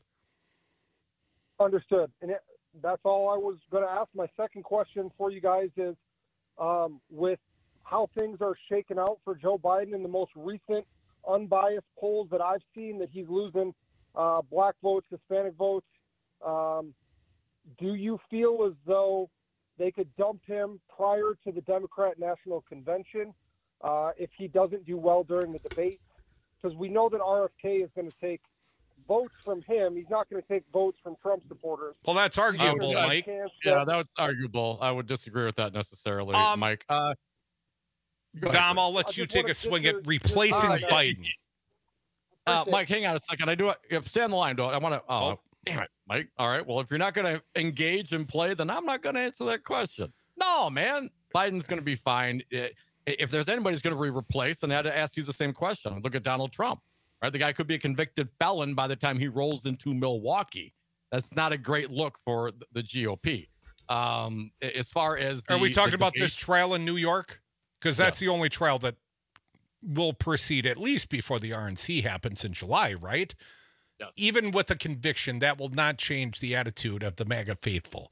Understood. And it, that's all I was going to ask. My second question for you guys is, um, with how things are shaken out for Joe Biden in the most recent unbiased polls that I've seen, that he's losing uh, black votes, Hispanic votes, um, do you feel as though they could dump him prior to the Democrat National Convention uh, if he doesn't do well during the debate? Because we know that R F K is going to take votes from him. He's not going to take votes from Trump supporters. Well, that's arguable, Uh, Mike. Yeah, that was arguable. I would disagree with that necessarily, Um, Mike. Uh, go ahead, Dom, Chris. I'll let you take a swing at replacing Uh, yeah. Biden. Uh, Mike, hang on a second. I do. If stay on the line, though. I want to. Oh, Oh. damn it, Mike. All right. Well, if you're not going to engage and play, then I'm not going to answer that question. No, man. Biden's going to be fine. I- If there's anybody who's going to be replaced, then I had to ask you the same question. Look at Donald Trump. Right, the guy could be a convicted felon by the time he rolls into Milwaukee. That's not a great look for the- the G O P. Um, as far as the, Are we talking the about debate- this trial in New York? Because that's Yes. the only trial that will proceed at least before the R N C happens in July, right? Yes. Even with a conviction, that will not change the attitude of the MAGA faithful.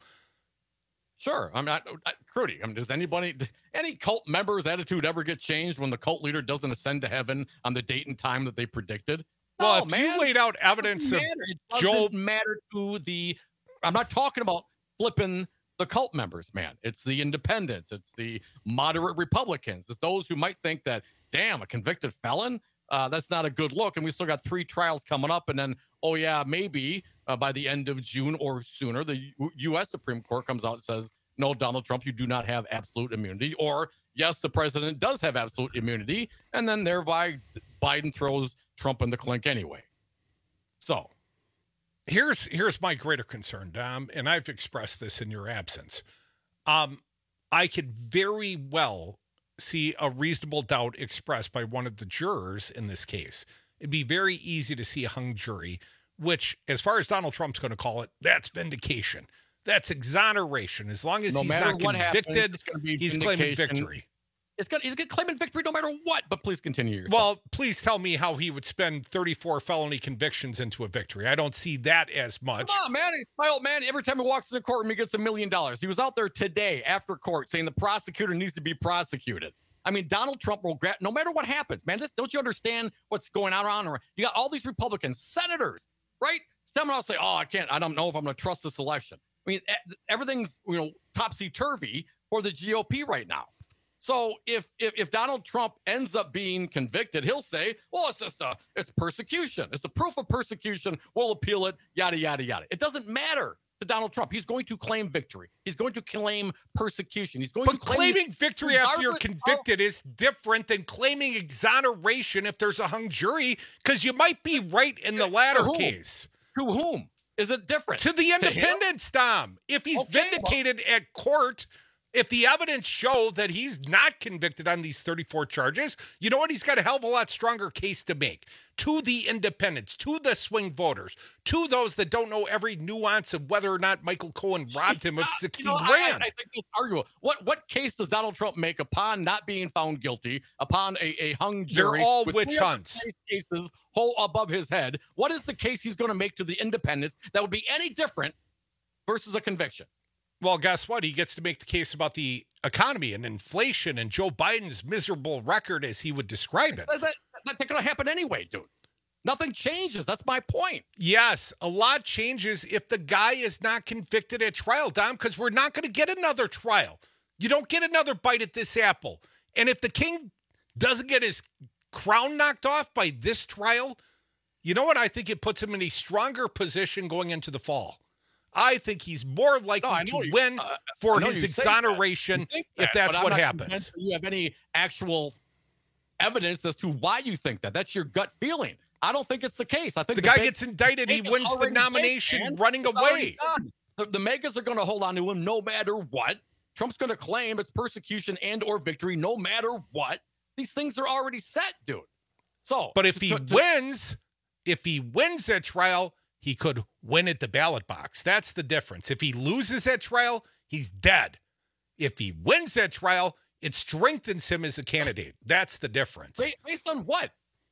Sure, I'm not uh, Crudy. I mean, does anybody, any cult member's attitude ever get changed when the cult leader doesn't ascend to heaven on the date and time that they predicted? Well, No, if man. you laid out evidence It of doesn't matter. It Joe, doesn't matter to the. I'm not talking about flipping the cult members, man. It's the independents. It's the moderate Republicans. It's those who might think that, damn, a convicted felon, uh, that's not a good look. And we still got three trials coming up. And then, oh yeah, maybe uh, by the end of June or sooner, the U- U.S. Supreme Court comes out and says, no, Donald Trump, you do not have absolute immunity. Or yes, the president does have absolute immunity, and then thereby Biden throws Trump in the clink anyway. So here's here's my greater concern, Dom, and I've expressed this in your absence. Um, I could very well see a reasonable doubt expressed by one of the jurors in this case. It'd be very easy to see a hung jury, which, as far as Donald Trump's going to call it, that's vindication. That's exoneration. As long as no he's matter not what happens, convicted, it's gonna be he's claiming vindication. victory. It's gonna, he's going to claim victory no matter what, but please continue. Your Well, please tell me how he would spend thirty-four felony convictions into a victory. I don't see that as much. Come on, man. My old man, every time he walks in the courtroom, he gets a million dollars. He was out there today after court saying the prosecutor needs to be prosecuted. I mean, Donald Trump will grab, no matter what happens, man. This, don't you understand what's going on around? You got all these Republicans, senators, right? Stemming out say, oh, I can't, I don't know if I'm going to trust this election. I mean, everything's, you know, topsy-turvy for the G O P right now. So if, if if Donald Trump ends up being convicted, he'll say, well, it's just a, it's persecution. It's a proof of persecution. We'll appeal it, yada, yada, yada. It doesn't matter to Donald Trump. He's going to claim victory. He's going to claim persecution. He's going But to claim claiming victory after you're regardless convicted is different than claiming exoneration if there's a hung jury, because you might be right in the latter whom? case. To whom? Is it different? To the him? independents, Dom. If he's Okay, vindicated at court If the evidence show that he's not convicted on these thirty-four charges, you know what? He's got a hell of a lot stronger case to make to the independents, to the swing voters, to those that don't know every nuance of whether or not Michael Cohen robbed him of sixty You know, grand. I, I think that's arguable. What what case does Donald Trump make upon not being found guilty, upon a, a hung jury? They're all with witch three other hunts. Cases whole above his head. What is the case he's going to make to the independents that would be any different versus a conviction? Well, guess what? He gets to make the case about the economy and inflation and Joe Biden's miserable record, as he would describe it. That, that, that's going to happen anyway, dude. Nothing changes. That's my point. Yes, a lot changes if the guy is not convicted at trial, Dom, because we're not going to get another trial. You don't get another bite at this apple. And if the king doesn't get his crown knocked off by this trial, you know what? I think it puts him in a stronger position going into the fall. I think he's more likely No, I to know you- win uh, for I know his you say that. exoneration You think if that, that's but I'm what not happens. convinced that you have any actual evidence as to why you think that. That's your gut feeling. I don't think it's the case. I think The the guy big- gets indicted, he cake is wins the already baked, nomination man. running It's already away. done. The, the megas are going to hold on to him no matter what. Trump's going to claim it's persecution and or victory no matter what. These things are already set, dude. So, But if to- he to- to- wins, if he wins that trial, he could win at the ballot box. That's the difference. If he loses that trial, he's dead. If he wins that trial, it strengthens him as a candidate. That's the difference. ba- based on what?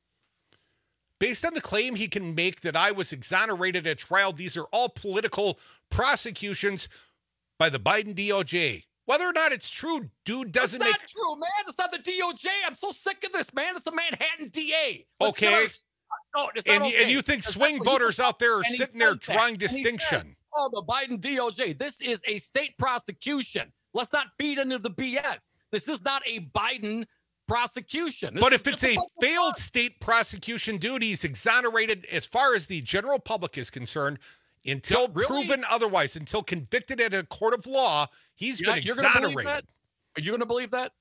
Based on the claim he can make that I was exonerated at trial, these are all political prosecutions by the Biden D O J. Whether or not it's true, dude doesn't It's make... not true, man. It's not the D O J. I'm so sick of this, man. It's the Manhattan D A. Let's get Okay. our- No, it's not And, okay. and you think That's swing what he voters out there are and he sitting there says that. drawing And he says, distinction. oh, the Biden D O J. This is a state prosecution. Let's not feed into the B S. This is not a Biden prosecution. This But is if it's just a bunch of failed fun. state prosecution, dude, he's exonerated as far as the general public is concerned. Until Yeah, really? proven otherwise, until convicted at a court of law, he's Yeah, been you're gonna believe exonerated. that? Are you going to believe that?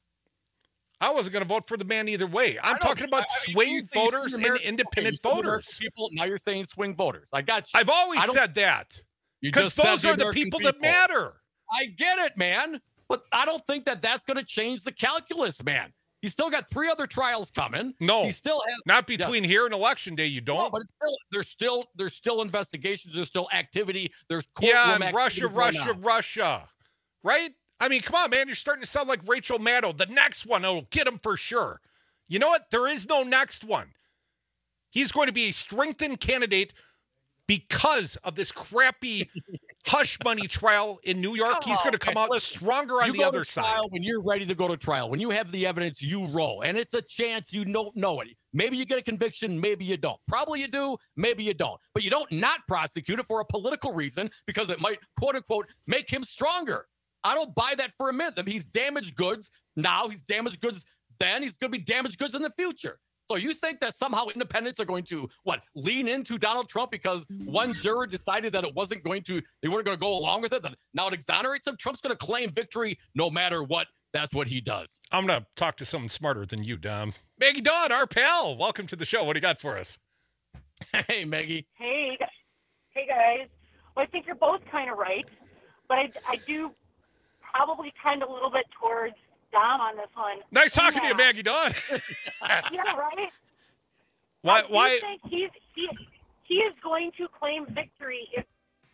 I wasn't going to vote for the man either way. I'm I don't- talking about I- I mean, swing you say voters swing and American- independent okay, you said American voters. People, now you're saying swing voters. I got you. I've always I don't- said that. You Because just said those are the American people that matter. I get it, man. But I don't think that that's going to change the calculus, man. He's still got three other trials coming. No, he still has not between Yes. here and election day. You don't. No, but it's still there's still there's still investigations. There's still activity. There's courtroom yeah, and activity Russia, going Russia, on. Russia. Right? I mean, come on, man. You're starting to sound like Rachel Maddow. The next one will get him for sure. You know what? There is no next one. He's going to be a strengthened candidate because of this crappy hush money trial in New York. He's going to come man, out listen, stronger on you the go other to side. trial when you're ready to go to trial. When you have the evidence, you roll. And it's a chance you don't know it. Maybe you get a conviction, maybe you don't. Probably you do, maybe you don't. But you don't not prosecute it for a political reason because it might, quote unquote, make him stronger. I don't buy that for a minute. I mean, he's damaged goods now. He's damaged goods then. He's going to be damaged goods in the future. So you think that somehow independents are going to, what, lean into Donald Trump because one juror decided that it wasn't going to, they weren't going to go along with it, that now it exonerates him? Trump's going to claim victory no matter what. That's what he does. I'm going to talk to someone smarter than you, Dom. Maggie Dawn, our pal. Welcome to the show. What do you got for us? Hey, Maggie. Hey, gu- hey guys. Well, I think you're both kind of right, but I, I do probably kind of a little bit towards Dom on this one. Nice talking to you, Yeah. Maggie Dawn. Yeah, right? Why? I do Why? think he's, he, he is going to claim victory if,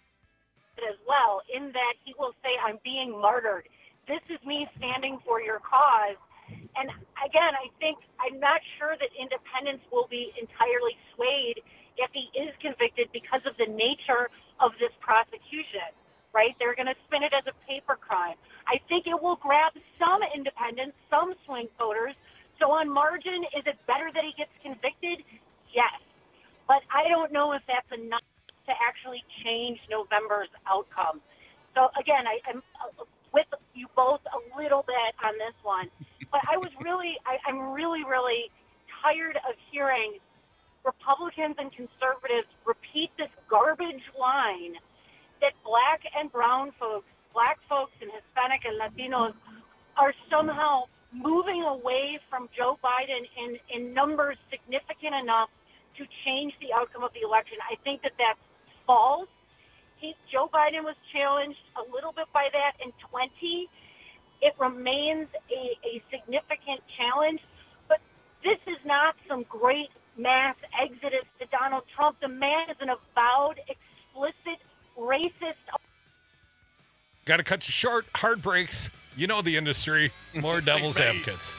as well, in that he will say, I'm being martyred. This is me standing for your cause. And again, I think, I'm not sure that independents will be entirely swayed if he is convicted because of the nature of this prosecution, right? They're going to spin it as a paper crime. I think it will grab some independents, some swing voters. So on margin, is it better that he gets convicted? Yes. But I don't know if that's enough to actually change November's outcome. So again, I, I'm uh, with you both a little bit on this one. But I was really, I, I'm really, really tired of hearing Republicans and conservatives repeat this garbage line that black and brown folks, black folks and Hispanic and Latinos are somehow moving away from Joe Biden in, in numbers significant enough to change the outcome of the election. I think that that's false. He, Joe Biden was challenged a little bit by that in twenty, It remains a, a significant challenge, but this is not some great mass exodus to Donald Trump. The man is an avowed, explicit, racist. Got to cut you short. Hard breaks. You know the industry. More Devil's Advocates.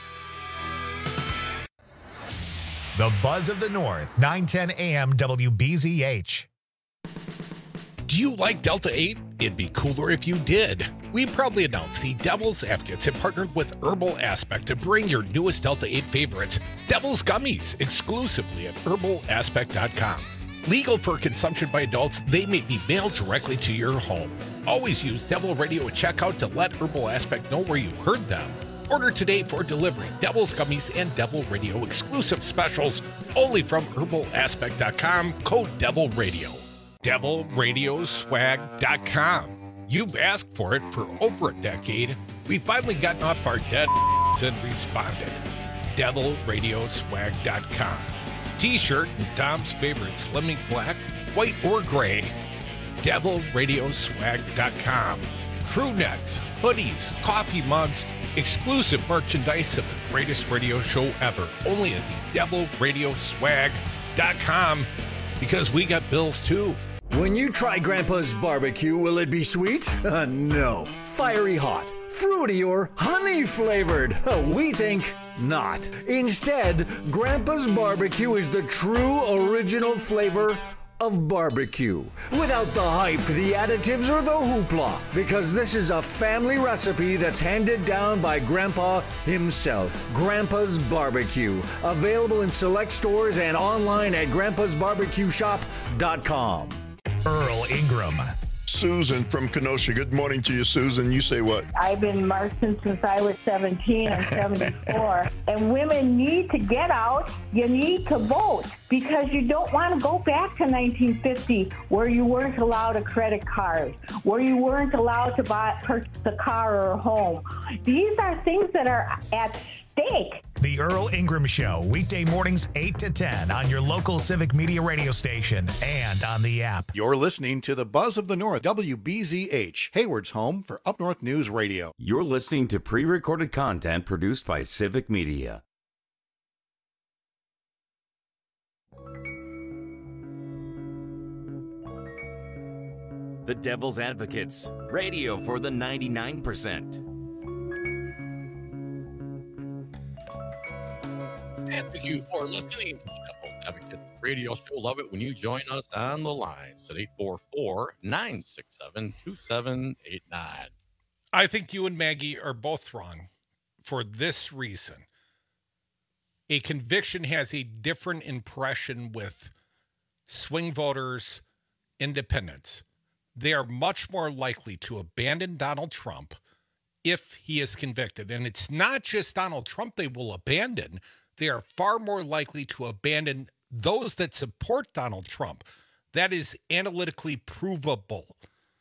The Buzz of the North, nine ten a.m. W B Z H. Do you like Delta eight? It'd be cooler if you did. We proudly announce the Devil's Advocates have partnered with Herbal Aspect to bring your newest Delta eight favorites, Devil's Gummies, exclusively at herbal aspect dot com. Legal for consumption by adults, they may be mailed directly to your home. Always use Devil Radio at checkout to let Herbal Aspect know where you heard them. Order today for delivery. Devil's Gummies and Devil Radio exclusive specials only from herbal aspect dot com. Code Devil Radio. devil radio swag dot com. You've asked for it for over a decade. We've finally gotten off our dead and responded. devil radio swag dot com. T-shirt and Dom's favorite Slimming Black, white or gray. devil radio swag dot com. Crew necks, hoodies, coffee mugs, exclusive merchandise of the greatest radio show ever. Only at the devil radio swag dot com, because we got bills too. When you try Grandpa's barbecue, will it be sweet? Uh, no. Fiery hot, fruity, or honey flavored? Uh, we think not. Instead, Grandpa's barbecue is the true original flavor of barbecue. Without the hype, the additives, or the hoopla. Because this is a family recipe that's handed down by Grandpa himself. Grandpa's Barbecue. Available in select stores and online at grandpas barbecue shop dot com. Earl Ingram. Susan from Kenosha. Good morning to you, Susan. You say what? I've been marching since I was seventeen. I'm seventy-four. And women need to get out. You need to vote because you don't want to go back to nineteen fifty where you weren't allowed a credit card, where you weren't allowed to buy purchase a car or a home. These are things that are at stake. The Earl Ingram Show, weekday mornings eight to ten on your local Civic Media radio station and on the app. You're listening to the Buzz of the North, W B Z H, Hayward's home for Up North News Radio. You're listening to pre-recorded content produced by Civic Media. The Devil's Advocates, radio for the ninety-nine percent. And thank you for listening to the Devil's Advocates radio show. Love it when you join us on the lines at eight four four, nine six seven, two seven eight nine. I think you and Maggie are both wrong for this reason. A conviction has a different impression with swing voters, independents. They are much more likely to abandon Donald Trump if he is convicted. And it's not just Donald Trump they will abandon. They are far more likely to abandon those that support Donald Trump. That is analytically provable.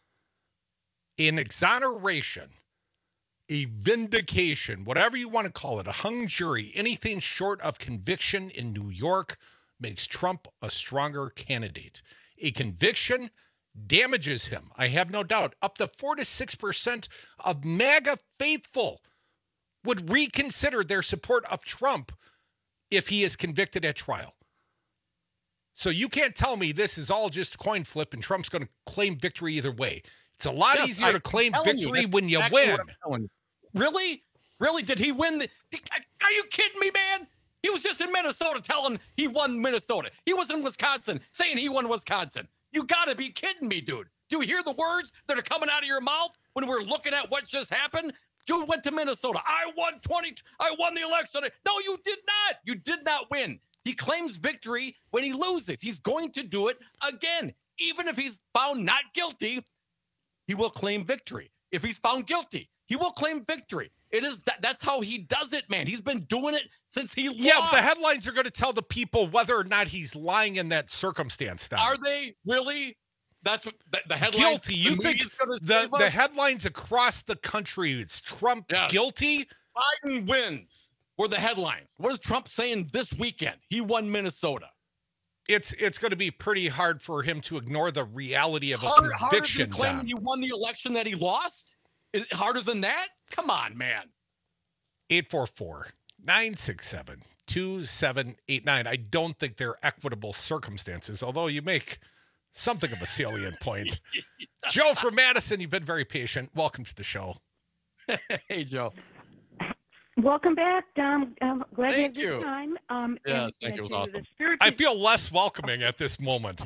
An exoneration, a vindication, whatever you want to call it, a hung jury, anything short of conviction in New York makes Trump a stronger candidate. A conviction damages him, I have no doubt. Up to four to six percent of MAGA faithful would reconsider their support of Trump if he is convicted at trial. So you can't tell me this is all just a coin flip and Trump's going to claim victory either way. It's a lot Yes, easier I- to claim I'm telling victory you, that's when you exactly win. what I'm telling you. Really? Really? Did he win? The, did- are you kidding me, man? He was just in Minnesota telling he won Minnesota. He was in Wisconsin saying he won Wisconsin. You got to be kidding me, dude. Do you hear the words that are coming out of your mouth when we're looking at what just happened? Dude went to Minnesota. I won twenty. I won the election. No, you did not. You did not win. He claims victory when he loses. He's going to do it again. Even if he's found not guilty, he will claim victory. If he's found guilty, he will claim victory. It is that, that's how he does it, man. He's been doing it since he Yeah, lost. the headlines are going to tell the people whether or not he's lying in that circumstance. Don. Are they really? That's what the, the headlines. Guilty. You the think media's gonna the, save the us? headlines across the country, it's Trump Yes. guilty? Biden wins were the headlines. What is Trump saying this weekend? He won Minnesota. It's it's going to be pretty hard for him to ignore the reality of Hard, a harder conviction. than claiming Don. he won the election that he lost? Is it harder than that? Come on, man. eight four four, nine six seven, two seven eight nine. I don't think they're equitable circumstances, although you make something of a salient point. Joe from Madison, you've been very patient. Welcome to the show. Hey, Joe. Welcome back, Dom. I'm glad Thank you had you. this time. Um, Yes, and- thank you. It was and awesome. the spiritual- I feel less welcoming at this moment.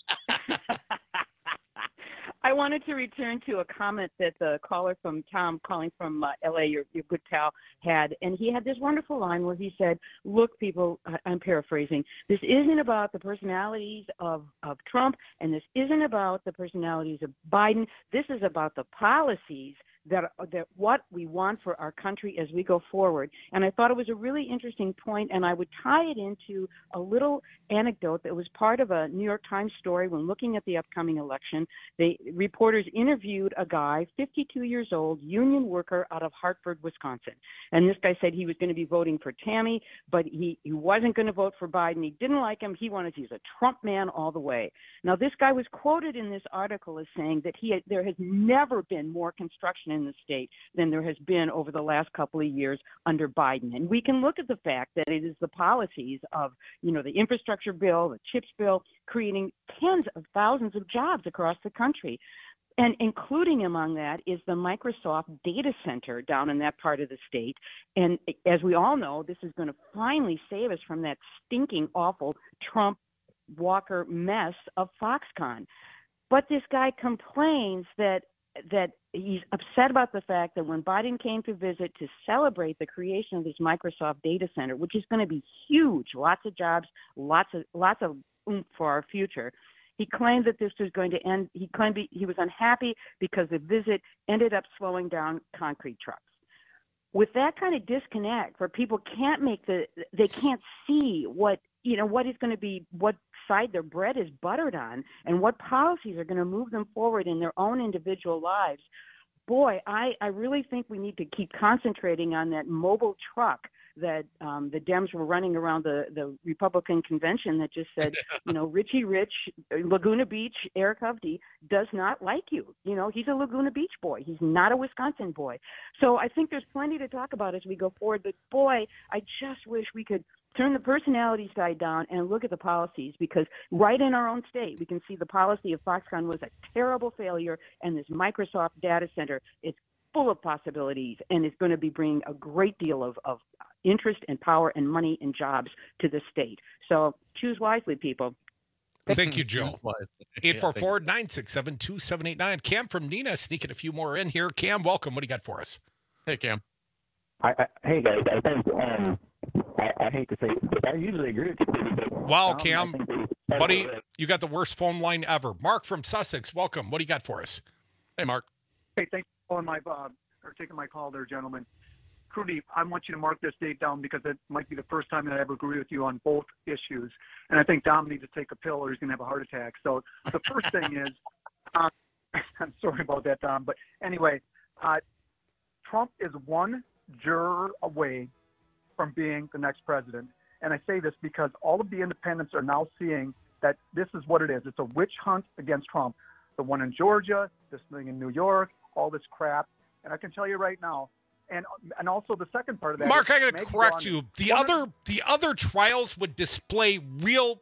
I wanted to return to a comment that the caller from Tom calling from uh, L A, your, your good pal, had. And he had this wonderful line where he said, look, people, I- I'm paraphrasing, this isn't about the personalities of, of Trump, and this isn't about the personalities of Biden. This is about the policies that, that what we want for our country as we go forward. And I thought it was a really interesting point, and I would tie it into a little anecdote that was part of a New York Times story when looking at the upcoming election. The reporters interviewed a guy, fifty-two years old, union worker out of Hartford, Wisconsin. And this guy said he was going to be voting for Tammy, but he, he wasn't going to vote for Biden. He didn't like him. He wanted, he's a Trump man all the way. Now, this guy was quoted in this article as saying that he had, there has never been more construction in the state than there has been over the last couple of years under Biden. And we can look at the fact that it is the policies of, you know, the infrastructure bill, the CHIPS bill, creating tens of thousands of jobs across the country. And including among that is the Microsoft data center down in that part of the state. And as we all know, this is going to finally save us from that stinking, awful Trump Walker mess of Foxconn. But this guy complains that that he's upset about the fact that when Biden came to visit to celebrate the creation of this Microsoft data center, which is going to be huge, lots of jobs, lots of lots of oomph for our future, he claimed that this was going to end. He claimed he, he was unhappy because the visit ended up slowing down concrete trucks. With that kind of disconnect, where people can't make the, they can't see what, you know, what is going to be, what side their bread is buttered on, and what policies are going to move them forward in their own individual lives. Boy, I, I really think we need to keep concentrating on that mobile truck that um, the Dems were running around the, the Republican convention that just said, you know, Richie Rich, Laguna Beach, Eric Hovde does not like you. You know, he's a Laguna Beach boy. He's not a Wisconsin boy. So I think there's plenty to talk about as we go forward. But boy, I just wish we could turn the personality side down and look at the policies, because right in our own state, we can see the policy of Foxconn was a terrible failure, and this Microsoft data center is full of possibilities and is going to be bringing a great deal of, of interest and power and money and jobs to the state. So choose wisely, people. Thank you, Joe. eight four four, nine six seven, two seven eight nine. Cam from Nina sneaking a few more in here. Cam, welcome. What do you got for us? Hey, Cam. I, I, hey, guys. I think, um, I, I hate to say it, but I usually agree with you. But, Wow, um, Cam. I think they- Buddy, you got the worst phone line ever. Mark from Sussex, welcome. What do you got for us? Hey, Mark. Hey, thanks for calling my, uh, or taking my call there, gentlemen. Crudy, I want you to mark this date down because it might be the first time that I ever agree with you on both issues. And I think Dom needs to take a pill or he's going to have a heart attack. So the first thing is, uh, I'm sorry about that, Dom, but anyway, uh, Trump is one juror away from being the next president. And I say this because all of the independents are now seeing that this is what it is. It's a witch hunt against Trump. The one in Georgia, this thing in New York, all this crap. And I can tell you right now, and and also the second part of that. Mark, is I got to Maggie correct Braun- you. The other the other trials would display real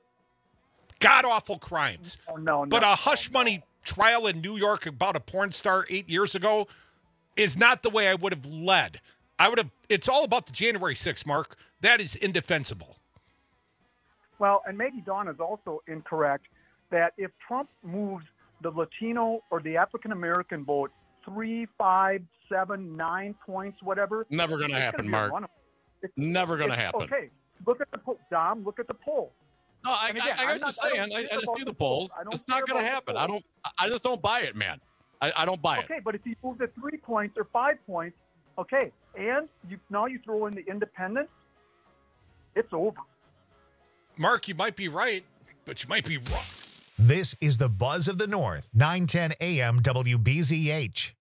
god awful crimes. Oh, no, no, but a hush money trial in New York about a porn star eight years ago is not the way I would have led. I would have. It's all about the January sixth, Mark. That is indefensible. Well, and Maggie Dawn is also incorrect that if Trump moves the Latino or the African American vote three, five, seven, nine points, whatever. Never going to it's happen, be a Mark. run- it's- Never going to it's- happen. Okay, look at the poll. Dom, look at the poll. No, I, And again, I, I I'm got you not- I don't saying. I, care I about see the the polls. polls. I don't It's not care going to about the happen. I don't. I just don't buy it, man. I, I don't buy it. Okay, but if you move the three points or five points, okay, and you now you throw in the independents, it's over. Mark, you might be right, but you might be wrong. This is the Buzz of the North, nine ten A M W B Z H.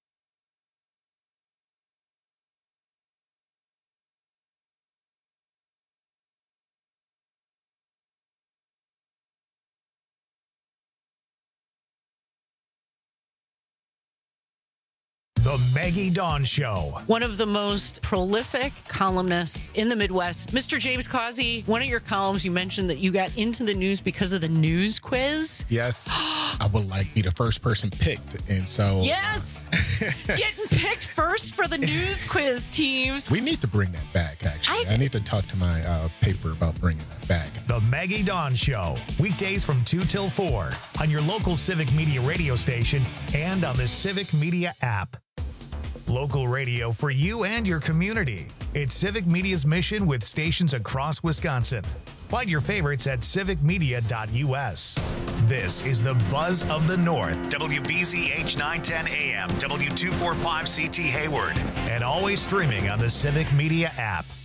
The Maggie Dawn Show. One of the most prolific columnists in the Midwest, Mister James Causey. One of your columns, you mentioned that you got into the news because of the news quiz. Yes. I would like be the first person picked. And so. Yes. Getting picked first for the news quiz teams. We need to bring that back, actually. I, I need to talk to my uh, paper about bringing that back. The Maggie Dawn Show. Weekdays from two till four on your local Civic Media radio station and on the Civic Media app. Local radio for you and your community. It's Civic Media's mission with stations across Wisconsin. Find your favorites at civic media dot u s. This is the Buzz of the North. W B Z H nine ten A M, W two forty-five C T Hayward. And always streaming on the Civic Media app.